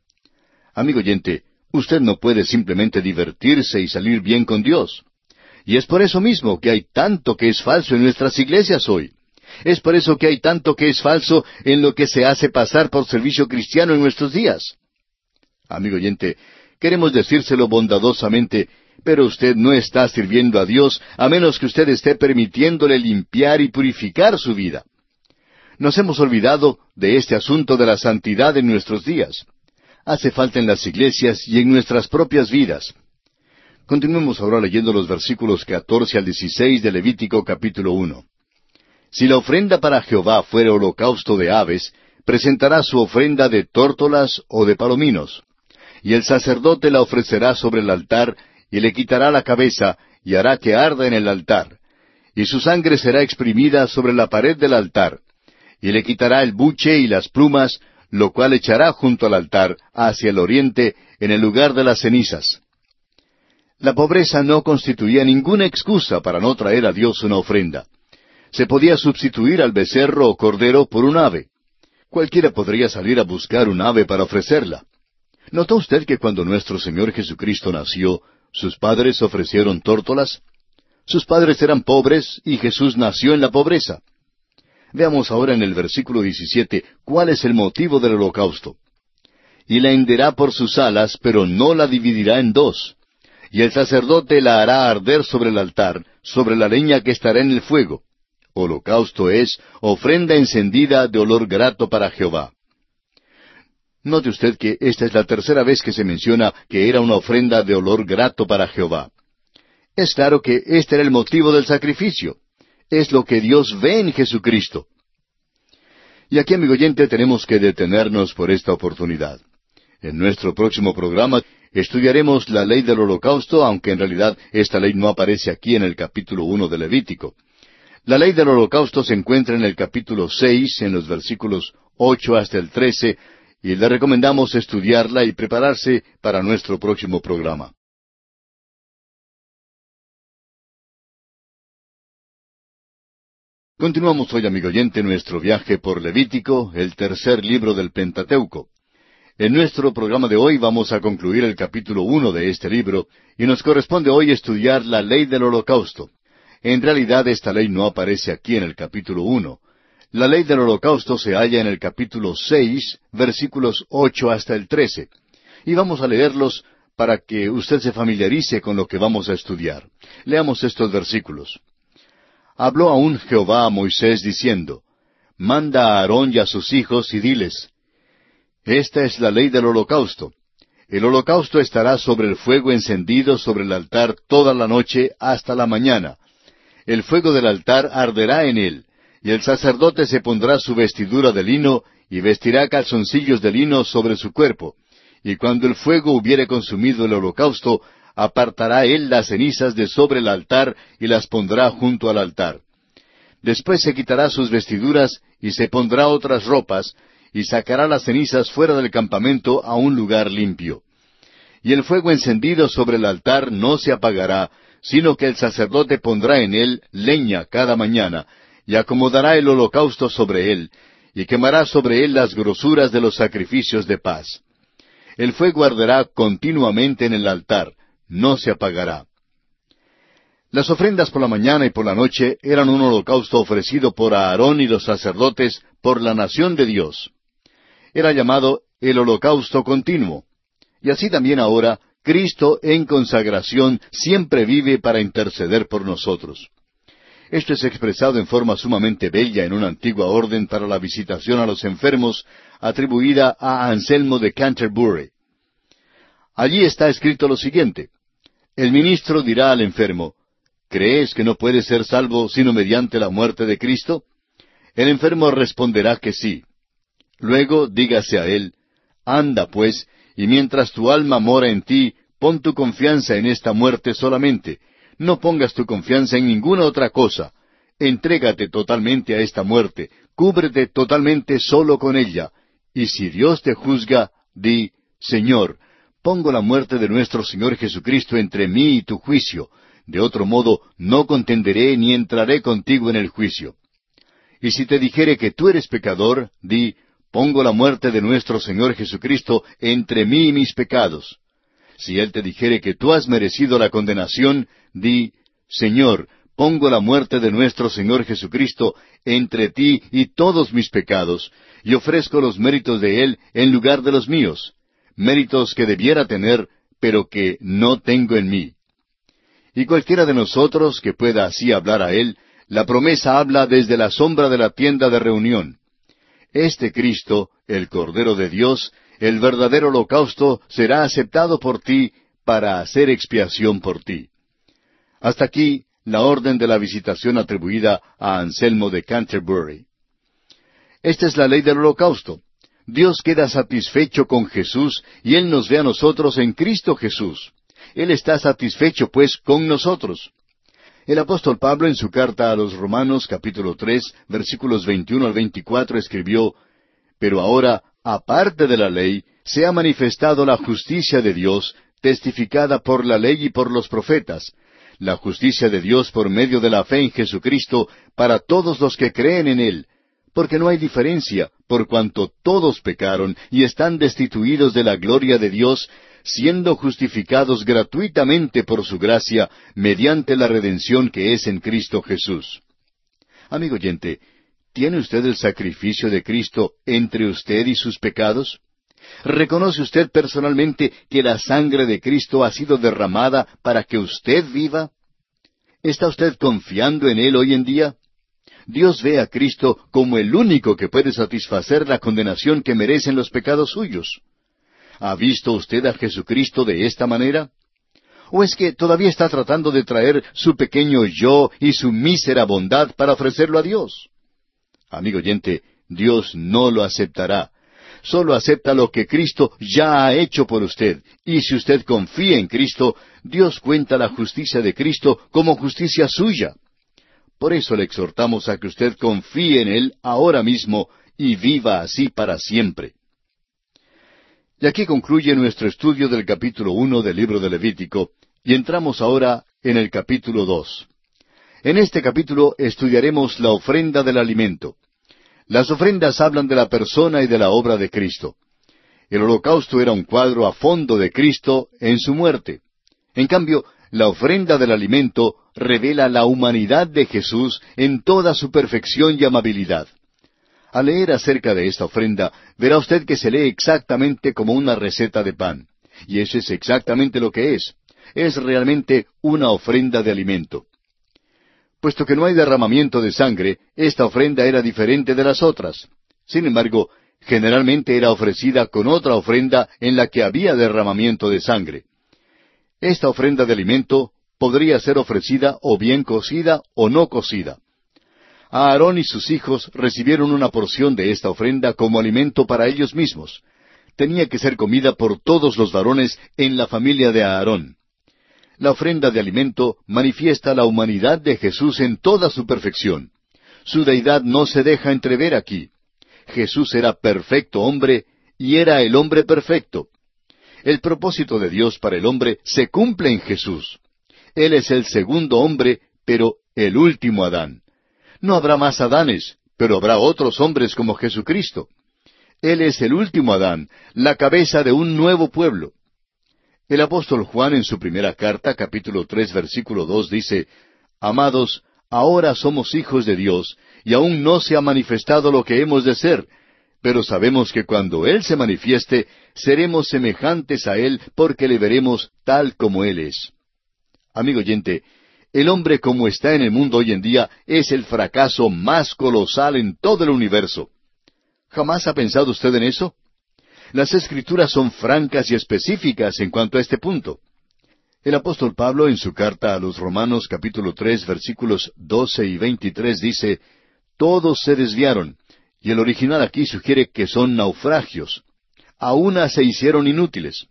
Amigo oyente, usted no puede simplemente divertirse y salir bien con Dios. Y es por eso mismo que hay tanto que es falso en nuestras iglesias hoy. Es por eso que hay tanto que es falso en lo que se hace pasar por servicio cristiano en nuestros días. Amigo oyente, queremos decírselo bondadosamente, pero usted no está sirviendo a Dios a menos que usted esté permitiéndole limpiar y purificar su vida. Nos hemos olvidado de este asunto de la santidad en nuestros días. Hace falta en las iglesias y en nuestras propias vidas. Continuemos ahora leyendo los versículos catorce al dieciséis de Levítico capítulo uno. Si la ofrenda para Jehová fuere holocausto de aves, presentará su ofrenda de tórtolas o de palominos. Y el sacerdote la ofrecerá sobre el altar, y le quitará la cabeza, y hará que arda en el altar. Y su sangre será exprimida sobre la pared del altar. Y le quitará el buche y las plumas, lo cual echará junto al altar, hacia el oriente, en el lugar de las cenizas. La pobreza no constituía ninguna excusa para no traer a Dios una ofrenda. Se podía sustituir al becerro o cordero por un ave. Cualquiera podría salir a buscar un ave para ofrecerla. ¿Notó usted que cuando nuestro Señor Jesucristo nació, sus padres ofrecieron tórtolas? Sus padres eran pobres y Jesús nació en la pobreza. Veamos ahora en el versículo diecisiete cuál es el motivo del holocausto. Y la henderá por sus alas, pero no la dividirá en dos. Y el sacerdote la hará arder sobre el altar, sobre la leña que estará en el fuego. Holocausto es ofrenda encendida de olor grato para Jehová. Note usted que esta es la tercera vez que se menciona que era una ofrenda de olor grato para Jehová. Es claro que este era el motivo del sacrificio. Es lo que Dios ve en Jesucristo. Y aquí, amigo oyente, tenemos que detenernos por esta oportunidad. En nuestro próximo programa estudiaremos la ley del holocausto, aunque en realidad esta ley no aparece aquí en el capítulo uno de Levítico. La ley del holocausto se encuentra en el capítulo seis, en los versículos ocho hasta el trece, y le recomendamos estudiarla y prepararse para nuestro próximo programa. Continuamos hoy, amigo oyente, nuestro viaje por Levítico, el tercer libro del Pentateuco. En nuestro programa de hoy vamos a concluir el capítulo uno de este libro, y nos corresponde hoy estudiar la ley del holocausto. En realidad esta ley no aparece aquí en el capítulo uno. La ley del holocausto se halla en el capítulo seis, versículos ocho hasta el trece. Y vamos a leerlos para que usted se familiarice con lo que vamos a estudiar. Leamos estos versículos. Habló aún Jehová a Moisés diciendo, Manda a Aarón y a sus hijos y diles, Esta es la ley del holocausto. El holocausto estará sobre el fuego encendido sobre el altar toda la noche hasta la mañana. El fuego del altar arderá en él, y el sacerdote se pondrá su vestidura de lino, y vestirá calzoncillos de lino sobre su cuerpo. Y cuando el fuego hubiere consumido el holocausto, apartará él las cenizas de sobre el altar, y las pondrá junto al altar. Después se quitará sus vestiduras, y se pondrá otras ropas, y sacará las cenizas fuera del campamento a un lugar limpio. Y el fuego encendido sobre el altar no se apagará, sino que el sacerdote pondrá en él leña cada mañana, y acomodará el holocausto sobre él, y quemará sobre él las grosuras de los sacrificios de paz. El fuego arderá continuamente en el altar, no se apagará. Las ofrendas por la mañana y por la noche eran un holocausto ofrecido por Aarón y los sacerdotes por la nación de Dios. Era llamado el holocausto continuo. Y así también ahora, Cristo en consagración siempre vive para interceder por nosotros. Esto es expresado en forma sumamente bella en una antigua orden para la visitación a los enfermos atribuida a Anselmo de Canterbury. Allí está escrito lo siguiente: El ministro dirá al enfermo, ¿crees que no puede ser salvo sino mediante la muerte de Cristo? El enfermo responderá que sí. Luego dígase a él, anda pues, y mientras tu alma mora en ti, pon tu confianza en esta muerte solamente. No pongas tu confianza en ninguna otra cosa. Entrégate totalmente a esta muerte, cúbrete totalmente solo con ella. Y si Dios te juzga, di, Señor, pongo la muerte de nuestro Señor Jesucristo entre mí y tu juicio. De otro modo, no contenderé ni entraré contigo en el juicio. Y si te dijere que tú eres pecador, di, pongo la muerte de nuestro Señor Jesucristo entre mí y mis pecados. Si Él te dijere que tú has merecido la condenación, di, Señor, pongo la muerte de nuestro Señor Jesucristo entre ti y todos mis pecados, y ofrezco los méritos de Él en lugar de los míos, méritos que debiera tener, pero que no tengo en mí. Y cualquiera de nosotros que pueda así hablar a Él, la promesa habla desde la sombra de la tienda de reunión. Este Cristo, el Cordero de Dios, el verdadero holocausto, será aceptado por ti para hacer expiación por ti. Hasta aquí la orden de la visitación atribuida a Anselmo de Canterbury. Esta es la ley del holocausto. Dios queda satisfecho con Jesús y Él nos ve a nosotros en Cristo Jesús. Él está satisfecho, pues, con nosotros. El apóstol Pablo en su carta a los Romanos, capítulo tres, versículos veintiuno al veinticuatro, escribió, Pero ahora, aparte de la ley, se ha manifestado la justicia de Dios, testificada por la ley y por los profetas, la justicia de Dios por medio de la fe en Jesucristo para todos los que creen en Él, porque no hay diferencia, por cuanto todos pecaron y están destituidos de la gloria de Dios, siendo justificados gratuitamente por su gracia, mediante la redención que es en Cristo Jesús. Amigo oyente, ¿tiene usted el sacrificio de Cristo entre usted y sus pecados? ¿Reconoce usted personalmente que la sangre de Cristo ha sido derramada para que usted viva? ¿Está usted confiando en Él hoy en día? Dios ve a Cristo como el único que puede satisfacer la condenación que merecen los pecados suyos. ¿Ha visto usted a Jesucristo de esta manera? ¿O es que todavía está tratando de traer su pequeño yo y su mísera bondad para ofrecerlo a Dios? Amigo oyente, Dios no lo aceptará. Solo acepta lo que Cristo ya ha hecho por usted. Y si usted confía en Cristo, Dios cuenta la justicia de Cristo como justicia suya. Por eso le exhortamos a que usted confíe en Él ahora mismo y viva así para siempre. Y aquí concluye nuestro estudio del capítulo uno del libro de Levítico, y entramos ahora en el capítulo dos. En este capítulo estudiaremos la ofrenda del alimento. Las ofrendas hablan de la persona y de la obra de Cristo. El holocausto era un cuadro a fondo de Cristo en su muerte. En cambio, la ofrenda del alimento revela la humanidad de Jesús en toda su perfección y amabilidad. Al leer acerca de esta ofrenda, verá usted que se lee exactamente como una receta de pan. Y eso es exactamente lo que es. Es realmente una ofrenda de alimento. Puesto que no hay derramamiento de sangre, esta ofrenda era diferente de las otras. Sin embargo, generalmente era ofrecida con otra ofrenda en la que había derramamiento de sangre. Esta ofrenda de alimento podría ser ofrecida o bien cocida o no cocida. Aarón y sus hijos recibieron una porción de esta ofrenda como alimento para ellos mismos. Tenía que ser comida por todos los varones en la familia de Aarón. La ofrenda de alimento manifiesta la humanidad de Jesús en toda su perfección. Su deidad no se deja entrever aquí. Jesús era perfecto hombre y era el hombre perfecto. El propósito de Dios para el hombre se cumple en Jesús. Él es el segundo hombre, pero el último Adán. No habrá más Adanes, pero habrá otros hombres como Jesucristo. Él es el último Adán, la cabeza de un nuevo pueblo. El apóstol Juan en su primera carta, capítulo tres, versículo dos, dice, Amados, ahora somos hijos de Dios, y aún no se ha manifestado lo que hemos de ser, pero sabemos que cuando Él se manifieste, seremos semejantes a Él, porque le veremos tal como Él es. Amigo oyente, el hombre como está en el mundo hoy en día es el fracaso más colosal en todo el universo. ¿Jamás ha pensado usted en eso? Las Escrituras son francas y específicas en cuanto a este punto. El apóstol Pablo en su carta a los Romanos capítulo tres versículos doce y veintitrés dice, Todos se desviaron, y el original aquí sugiere que son naufragios. A una se hicieron inútiles.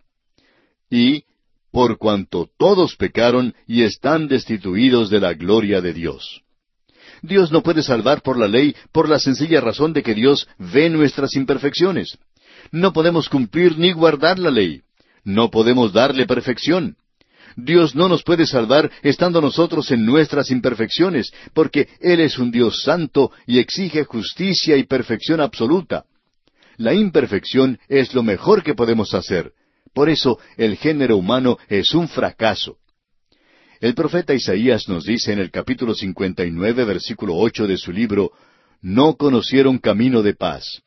Y, por cuanto todos pecaron y están destituidos de la gloria de Dios. Dios no puede salvar por la ley por la sencilla razón de que Dios ve nuestras imperfecciones. No podemos cumplir ni guardar la ley. No podemos darle perfección. Dios no nos puede salvar estando nosotros en nuestras imperfecciones, porque Él es un Dios santo y exige justicia y perfección absoluta. La imperfección es lo mejor que podemos hacer. Por eso el género humano es un fracaso. El profeta Isaías nos dice en el capítulo cincuenta y nueve, versículo ocho de su libro, No conocieron camino de paz.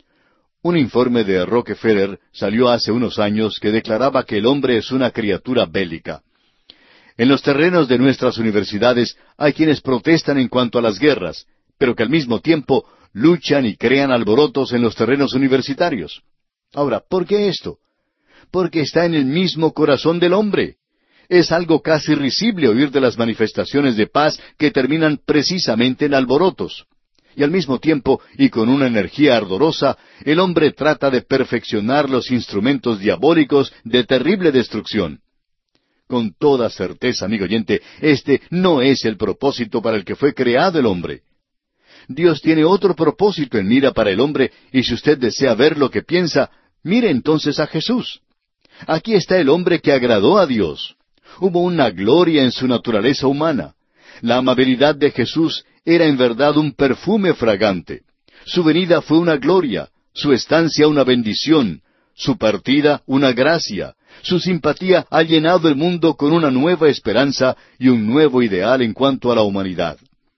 Un informe de Rockefeller salió hace unos años que declaraba que el hombre es una criatura bélica. En los terrenos de nuestras universidades hay quienes protestan en cuanto a las guerras, pero que al mismo tiempo luchan y crean alborotos en los terrenos universitarios. Ahora, ¿por qué esto? Porque está en el mismo corazón del hombre. Es algo casi risible oír de las manifestaciones de paz que terminan precisamente en alborotos. Y al mismo tiempo, y con una energía ardorosa, el hombre trata de perfeccionar los instrumentos diabólicos de terrible destrucción. Con toda certeza, amigo oyente, este no es el propósito para el que fue creado el hombre. Dios tiene otro propósito en mira para el hombre, y si usted desea ver lo que piensa, mire entonces a Jesús. Aquí está el hombre que agradó a Dios. Hubo una gloria en su naturaleza humana. La amabilidad de Jesús era en verdad un perfume fragante. Su venida fue una gloria, su estancia una bendición, su partida una gracia. Su simpatía ha llenado el mundo con una nueva esperanza y un nuevo ideal en cuanto a la humanidad.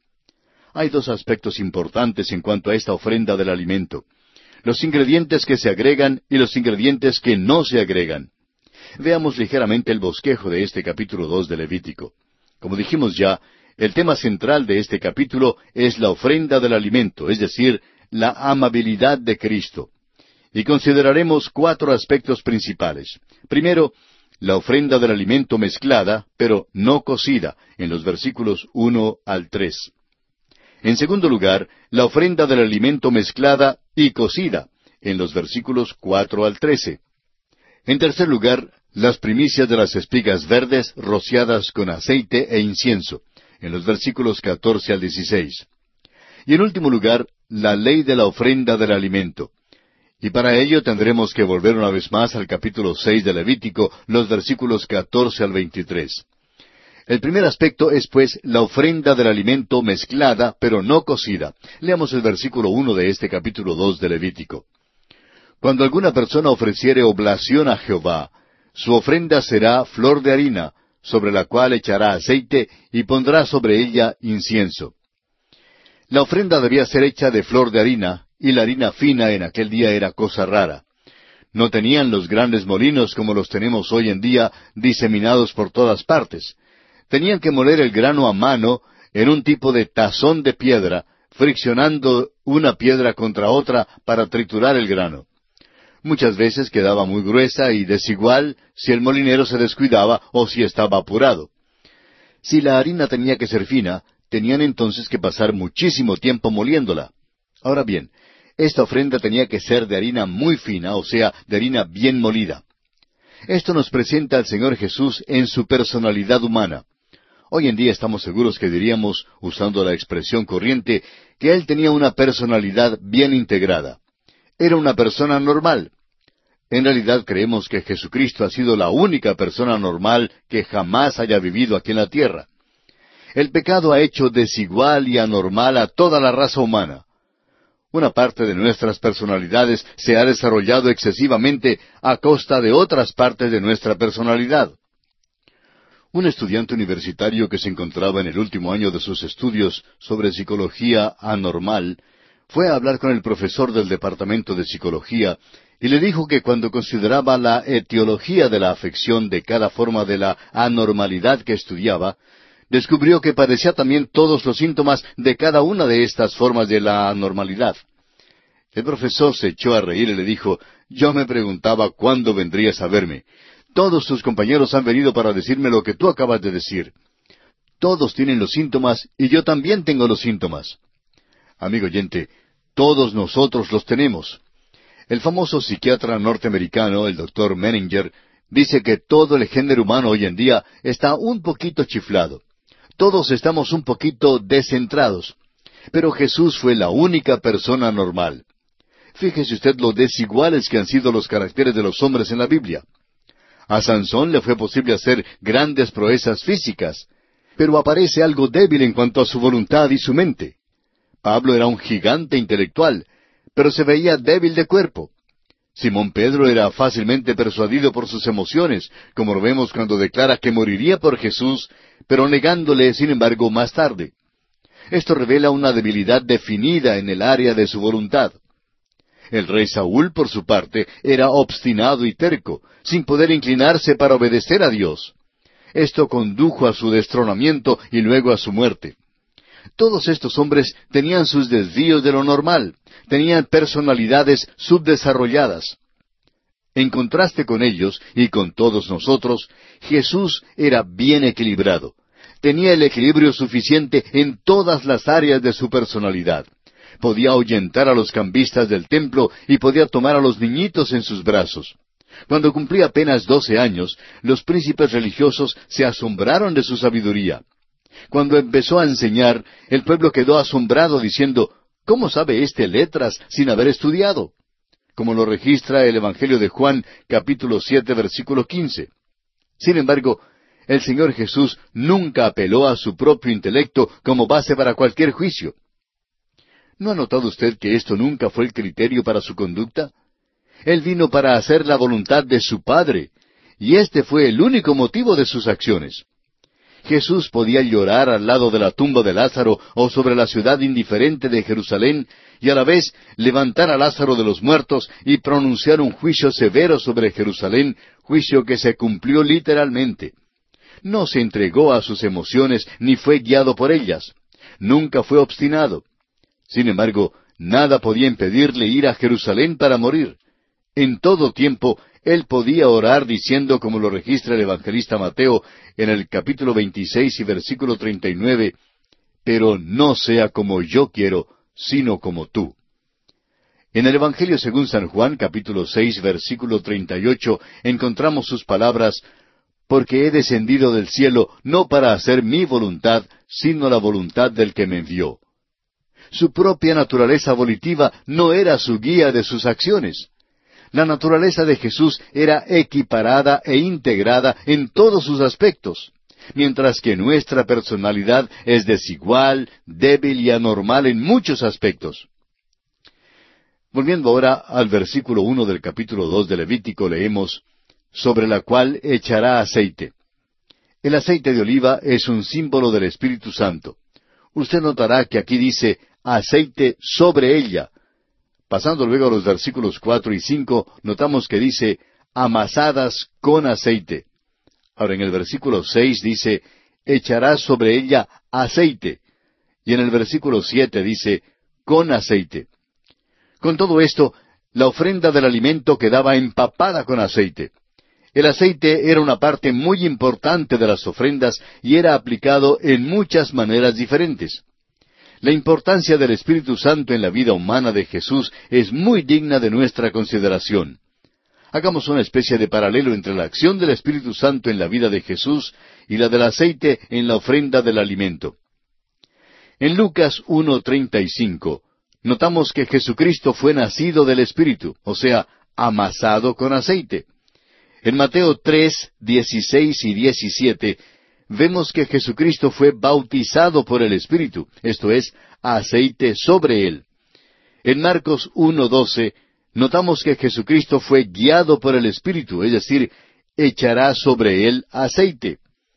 Hay dos aspectos importantes en cuanto a esta ofrenda del alimento: los ingredientes que se agregan y los ingredientes que no se agregan. Veamos ligeramente el bosquejo de este capítulo dos de Levítico. Como dijimos ya, el tema central de este capítulo es la ofrenda del alimento, es decir, la amabilidad de Cristo. Y consideraremos cuatro aspectos principales. Primero, la ofrenda del alimento mezclada, pero no cocida, en los versículos uno al tres. En segundo lugar, la ofrenda del alimento mezclada y cocida, en los versículos cuatro al trece. En tercer lugar, las primicias de las espigas verdes rociadas con aceite e incienso, en los versículos catorce al dieciséis. Y en último lugar, la ley de la ofrenda del alimento. Y para ello tendremos que volver una vez más al capítulo seis de Levítico, los versículos catorce al veintitrés. El primer aspecto es, pues, la ofrenda del alimento mezclada, pero no cocida. Leamos el versículo uno de este capítulo dos de Levítico. Cuando alguna persona ofreciere oblación a Jehová, su ofrenda será flor de harina, sobre la cual echará aceite y pondrá sobre ella incienso. La ofrenda debía ser hecha de flor de harina, y la harina fina en aquel día era cosa rara. No tenían los grandes molinos como los tenemos hoy en día, diseminados por todas partes. Tenían que moler el grano a mano en un tipo de tazón de piedra, friccionando una piedra contra otra para triturar el grano. Muchas veces quedaba muy gruesa y desigual si el molinero se descuidaba o si estaba apurado. Si la harina tenía que ser fina, tenían entonces que pasar muchísimo tiempo moliéndola. Ahora bien, esta ofrenda tenía que ser de harina muy fina, o sea, de harina bien molida. Esto nos presenta al Señor Jesús en su personalidad humana. Hoy en día estamos seguros que diríamos, usando la expresión corriente, que Él tenía una personalidad bien integrada. Era una persona normal. En realidad creemos que Jesucristo ha sido la única persona normal que jamás haya vivido aquí en la tierra. El pecado ha hecho desigual y anormal a toda la raza humana. Una parte de nuestras personalidades se ha desarrollado excesivamente a costa de otras partes de nuestra personalidad. Un estudiante universitario que se encontraba en el último año de sus estudios sobre psicología anormal fue a hablar con el profesor del departamento de psicología y le dijo que cuando consideraba la etiología de la afección de cada forma de la anormalidad que estudiaba, descubrió que padecía también todos los síntomas de cada una de estas formas de la anormalidad. El profesor se echó a reír y le dijo, «Yo me preguntaba cuándo vendrías a verme. Todos tus compañeros han venido para decirme lo que tú acabas de decir. Todos tienen los síntomas y yo también tengo los síntomas». Amigo oyente, todos nosotros los tenemos. El famoso psiquiatra norteamericano, el doctor Menninger, dice que todo el género humano hoy en día está un poquito chiflado. Todos estamos un poquito descentrados. Pero Jesús fue la única persona normal. Fíjese usted lo desiguales que han sido los caracteres de los hombres en la Biblia. A Sansón le fue posible hacer grandes proezas físicas, pero aparece algo débil en cuanto a su voluntad y su mente. Pablo era un gigante intelectual, pero se veía débil de cuerpo. Simón Pedro era fácilmente persuadido por sus emociones, como lo vemos cuando declara que moriría por Jesús, pero negándole, sin embargo, más tarde. Esto revela una debilidad definida en el área de su voluntad. El rey Saúl, por su parte, era obstinado y terco, sin poder inclinarse para obedecer a Dios. Esto condujo a su destronamiento y luego a su muerte. Todos estos hombres tenían sus desvíos de lo normal, tenían personalidades subdesarrolladas. En contraste con ellos y con todos nosotros, Jesús era bien equilibrado. Tenía el equilibrio suficiente en todas las áreas de su personalidad. Podía ahuyentar a los cambistas del templo y podía tomar a los niñitos en sus brazos. Cuando cumplía apenas doce años, los príncipes religiosos se asombraron de su sabiduría. Cuando empezó a enseñar, el pueblo quedó asombrado diciendo, ¿cómo sabe éste letras sin haber estudiado? Como lo registra el Evangelio de Juan, capítulo siete, versículo quince. Sin embargo, el Señor Jesús nunca apeló a su propio intelecto como base para cualquier juicio. ¿No ha notado usted que esto nunca fue el criterio para su conducta? Él vino para hacer la voluntad de su Padre, y este fue el único motivo de sus acciones. Jesús podía llorar al lado de la tumba de Lázaro o sobre la ciudad indiferente de Jerusalén y a la vez levantar a Lázaro de los muertos y pronunciar un juicio severo sobre Jerusalén, juicio que se cumplió literalmente. No se entregó a sus emociones ni fue guiado por ellas. Nunca fue obstinado. Sin embargo, nada podía impedirle ir a Jerusalén para morir. En todo tiempo, él podía orar diciendo, como lo registra el evangelista Mateo en el capítulo veintiséis y versículo treinta y nueve, «Pero no sea como yo quiero, sino como tú». En el Evangelio según San Juan, capítulo seis, versículo treinta y ocho, encontramos sus palabras, «Porque he descendido del cielo no para hacer mi voluntad, sino la voluntad del que me envió». Su propia naturaleza volitiva no era su guía de sus acciones. La naturaleza de Jesús era equiparada e integrada en todos sus aspectos, mientras que nuestra personalidad es desigual, débil y anormal en muchos aspectos. Volviendo ahora al versículo uno del capítulo dos de Levítico, leemos, «Sobre la cual echará aceite». El aceite de oliva es un símbolo del Espíritu Santo. Usted notará que aquí dice, aceite sobre ella. Pasando luego a los versículos cuatro y cinco, notamos que dice, amasadas con aceite. Ahora en el versículo seis dice, echará sobre ella aceite. Y en el versículo siete dice, con aceite. Con todo esto, la ofrenda del alimento quedaba empapada con aceite. El aceite era una parte muy importante de las ofrendas y era aplicado en muchas maneras diferentes. La importancia del Espíritu Santo en la vida humana de Jesús es muy digna de nuestra consideración. Hagamos una especie de paralelo entre la acción del Espíritu Santo en la vida de Jesús y la del aceite en la ofrenda del alimento. En Lucas uno treinta y cinco, notamos que Jesucristo fue nacido del Espíritu, o sea, amasado con aceite. En Mateo tres, dieciséis y diecisiete, vemos que Jesucristo fue bautizado por el Espíritu, esto es, aceite sobre él. En Marcos uno doce, notamos que Jesucristo fue guiado por el Espíritu, es decir, echará sobre él aceite.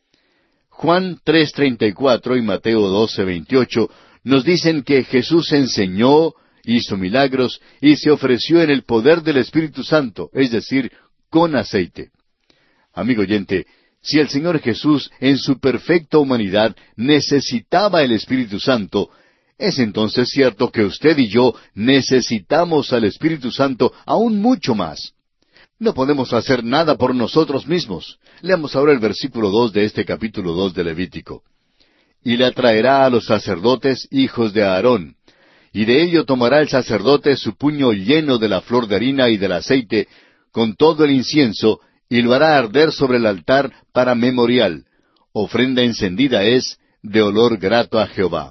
Juan tres treinta y cuatro y Mateo doce veintiocho nos dicen que Jesús enseñó, hizo milagros y se ofreció en el poder del Espíritu Santo, es decir, con aceite. Amigo oyente, si el Señor Jesús en su perfecta humanidad necesitaba el Espíritu Santo, es entonces cierto que usted y yo necesitamos al Espíritu Santo aún mucho más. No podemos hacer nada por nosotros mismos. Leamos ahora el versículo dos de este capítulo dos de Levítico. Y le atraerá a los sacerdotes hijos de Aarón, y de ello tomará el sacerdote su puño lleno de la flor de harina y del aceite, con todo el incienso, y lo hará arder sobre el altar para memorial. Ofrenda encendida es, de olor grato a Jehová.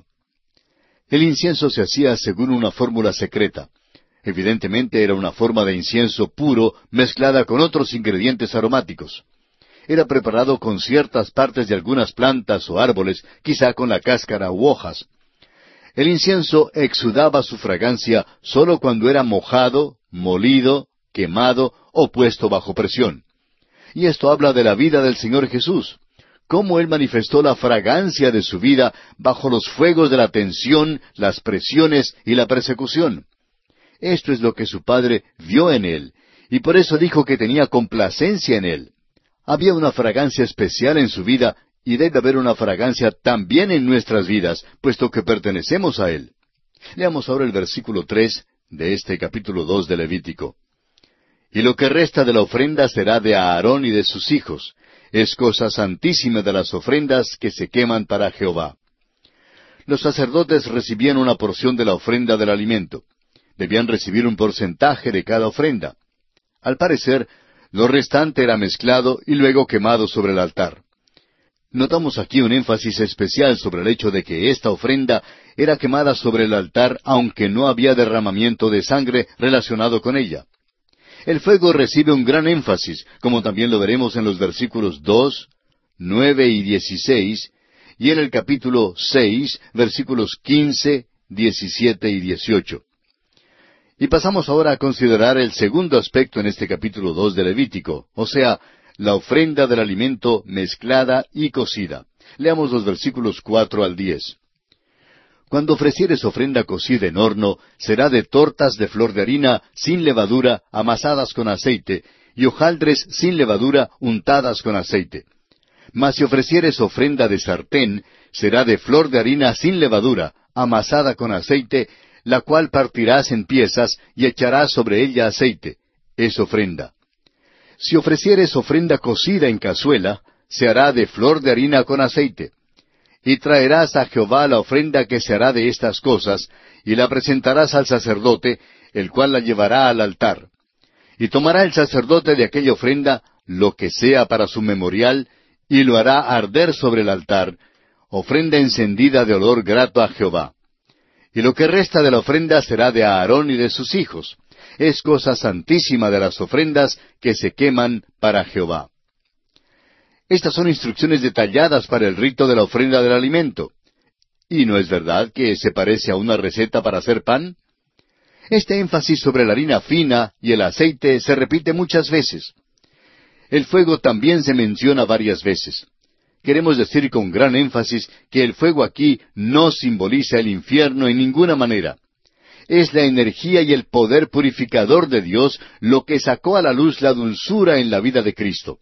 El incienso se hacía según una fórmula secreta. Evidentemente era una forma de incienso puro mezclada con otros ingredientes aromáticos. Era preparado con ciertas partes de algunas plantas o árboles, quizá con la cáscara u hojas. El incienso exudaba su fragancia sólo cuando era mojado, molido, quemado o puesto bajo presión. Y esto habla de la vida del Señor Jesús, cómo Él manifestó la fragancia de su vida bajo los fuegos de la tensión, las presiones y la persecución. Esto es lo que su Padre vio en Él, y por eso dijo que tenía complacencia en Él. Había una fragancia especial en su vida, y debe haber una fragancia también en nuestras vidas, puesto que pertenecemos a Él. Leamos ahora el versículo tres de este capítulo dos de Levítico. Y lo que resta de la ofrenda será de Aarón y de sus hijos. Es cosa santísima de las ofrendas que se queman para Jehová. Los sacerdotes recibían una porción de la ofrenda del alimento. Debían recibir un porcentaje de cada ofrenda. Al parecer, lo restante era mezclado y luego quemado sobre el altar. Notamos aquí un énfasis especial sobre el hecho de que esta ofrenda era quemada sobre el altar aunque no había derramamiento de sangre relacionado con ella. El fuego recibe un gran énfasis, como también lo veremos en los versículos dos, nueve y dieciséis, y en el capítulo seis, versículos quince, diecisiete y dieciocho. Y pasamos ahora a considerar el segundo aspecto en este capítulo dos de Levítico, o sea, la ofrenda del alimento mezclada y cocida. Leamos los versículos cuatro al diez. Cuando ofrecieres ofrenda cocida en horno, será de tortas de flor de harina sin levadura, amasadas con aceite, y hojaldres sin levadura, untadas con aceite. Mas si ofrecieres ofrenda de sartén, será de flor de harina sin levadura, amasada con aceite, la cual partirás en piezas y echarás sobre ella aceite. Es ofrenda. Si ofrecieres ofrenda cocida en cazuela, se hará de flor de harina con aceite. Y traerás a Jehová la ofrenda que se hará de estas cosas, y la presentarás al sacerdote, el cual la llevará al altar. Y tomará el sacerdote de aquella ofrenda lo que sea para su memorial, y lo hará arder sobre el altar, ofrenda encendida de olor grato a Jehová. Y lo que resta de la ofrenda será de Aarón y de sus hijos. Es cosa santísima de las ofrendas que se queman para Jehová. Estas son instrucciones detalladas para el rito de la ofrenda del alimento. ¿Y no es verdad que se parece a una receta para hacer pan? Este énfasis sobre la harina fina y el aceite se repite muchas veces. El fuego también se menciona varias veces. Queremos decir con gran énfasis que el fuego aquí no simboliza el infierno en ninguna manera. Es la energía y el poder purificador de Dios lo que sacó a la luz la dulzura en la vida de Cristo.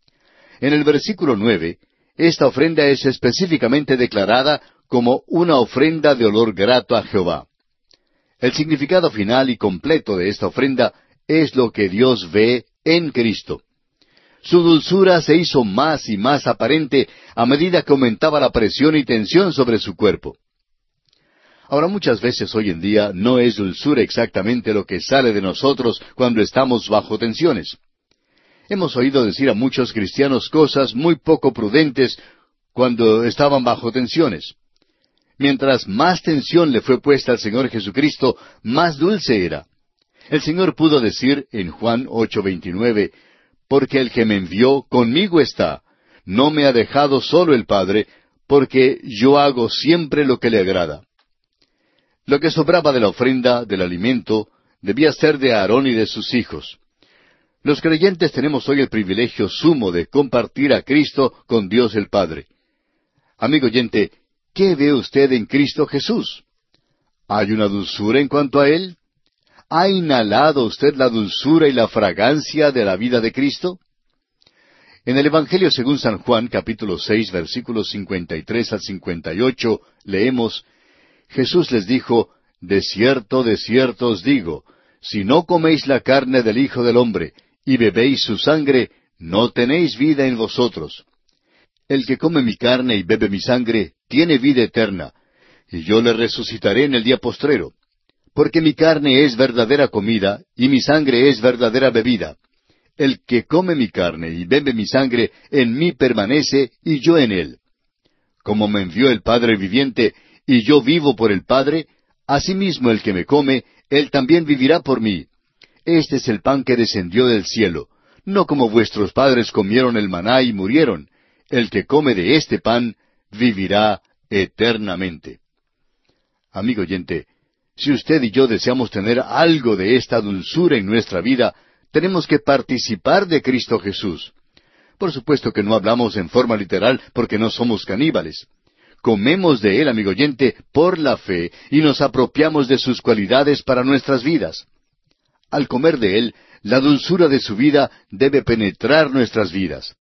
En el versículo nueve, esta ofrenda es específicamente declarada como una ofrenda de olor grato a Jehová. El significado final y completo de esta ofrenda es lo que Dios ve en Cristo. Su dulzura se hizo más y más aparente a medida que aumentaba la presión y tensión sobre su cuerpo. Ahora, muchas veces hoy en día no es dulzura exactamente lo que sale de nosotros cuando estamos bajo tensiones. Hemos oído decir a muchos cristianos cosas muy poco prudentes cuando estaban bajo tensiones. Mientras más tensión le fue puesta al Señor Jesucristo, más dulce era. El Señor pudo decir en Juan ocho veintinueve, porque el que me envió conmigo está, no me ha dejado solo el Padre, porque yo hago siempre lo que le agrada. Lo que sobraba de la ofrenda, del alimento, debía ser de Aarón y de sus hijos. Los creyentes tenemos hoy el privilegio sumo de compartir a Cristo con Dios el Padre. Amigo oyente, ¿qué ve usted en Cristo Jesús? ¿Hay una dulzura en cuanto a Él? ¿Ha inhalado usted la dulzura y la fragancia de la vida de Cristo? En el Evangelio según San Juan, capítulo seis, versículos cincuenta y tres al cincuenta y ocho, leemos, Jesús les dijo, De cierto, de cierto os digo, si no coméis la carne del Hijo del Hombre, y bebéis su sangre, no tenéis vida en vosotros. El que come mi carne y bebe mi sangre, tiene vida eterna, y yo le resucitaré en el día postrero. Porque mi carne es verdadera comida, y mi sangre es verdadera bebida. El que come mi carne y bebe mi sangre, en mí permanece, y yo en él. Como me envió el Padre viviente, y yo vivo por el Padre, asimismo el que me come, él también vivirá por mí. Este es el pan que descendió del cielo, no como vuestros padres comieron el maná y murieron. El que come de este pan, vivirá eternamente. Amigo oyente, si usted y yo deseamos tener algo de esta dulzura en nuestra vida, tenemos que participar de Cristo Jesús. Por supuesto que no hablamos en forma literal porque no somos caníbales. Comemos de Él, amigo oyente, por la fe y nos apropiamos de sus cualidades para nuestras vidas. Al comer de Él, la dulzura de su vida debe penetrar nuestras vidas.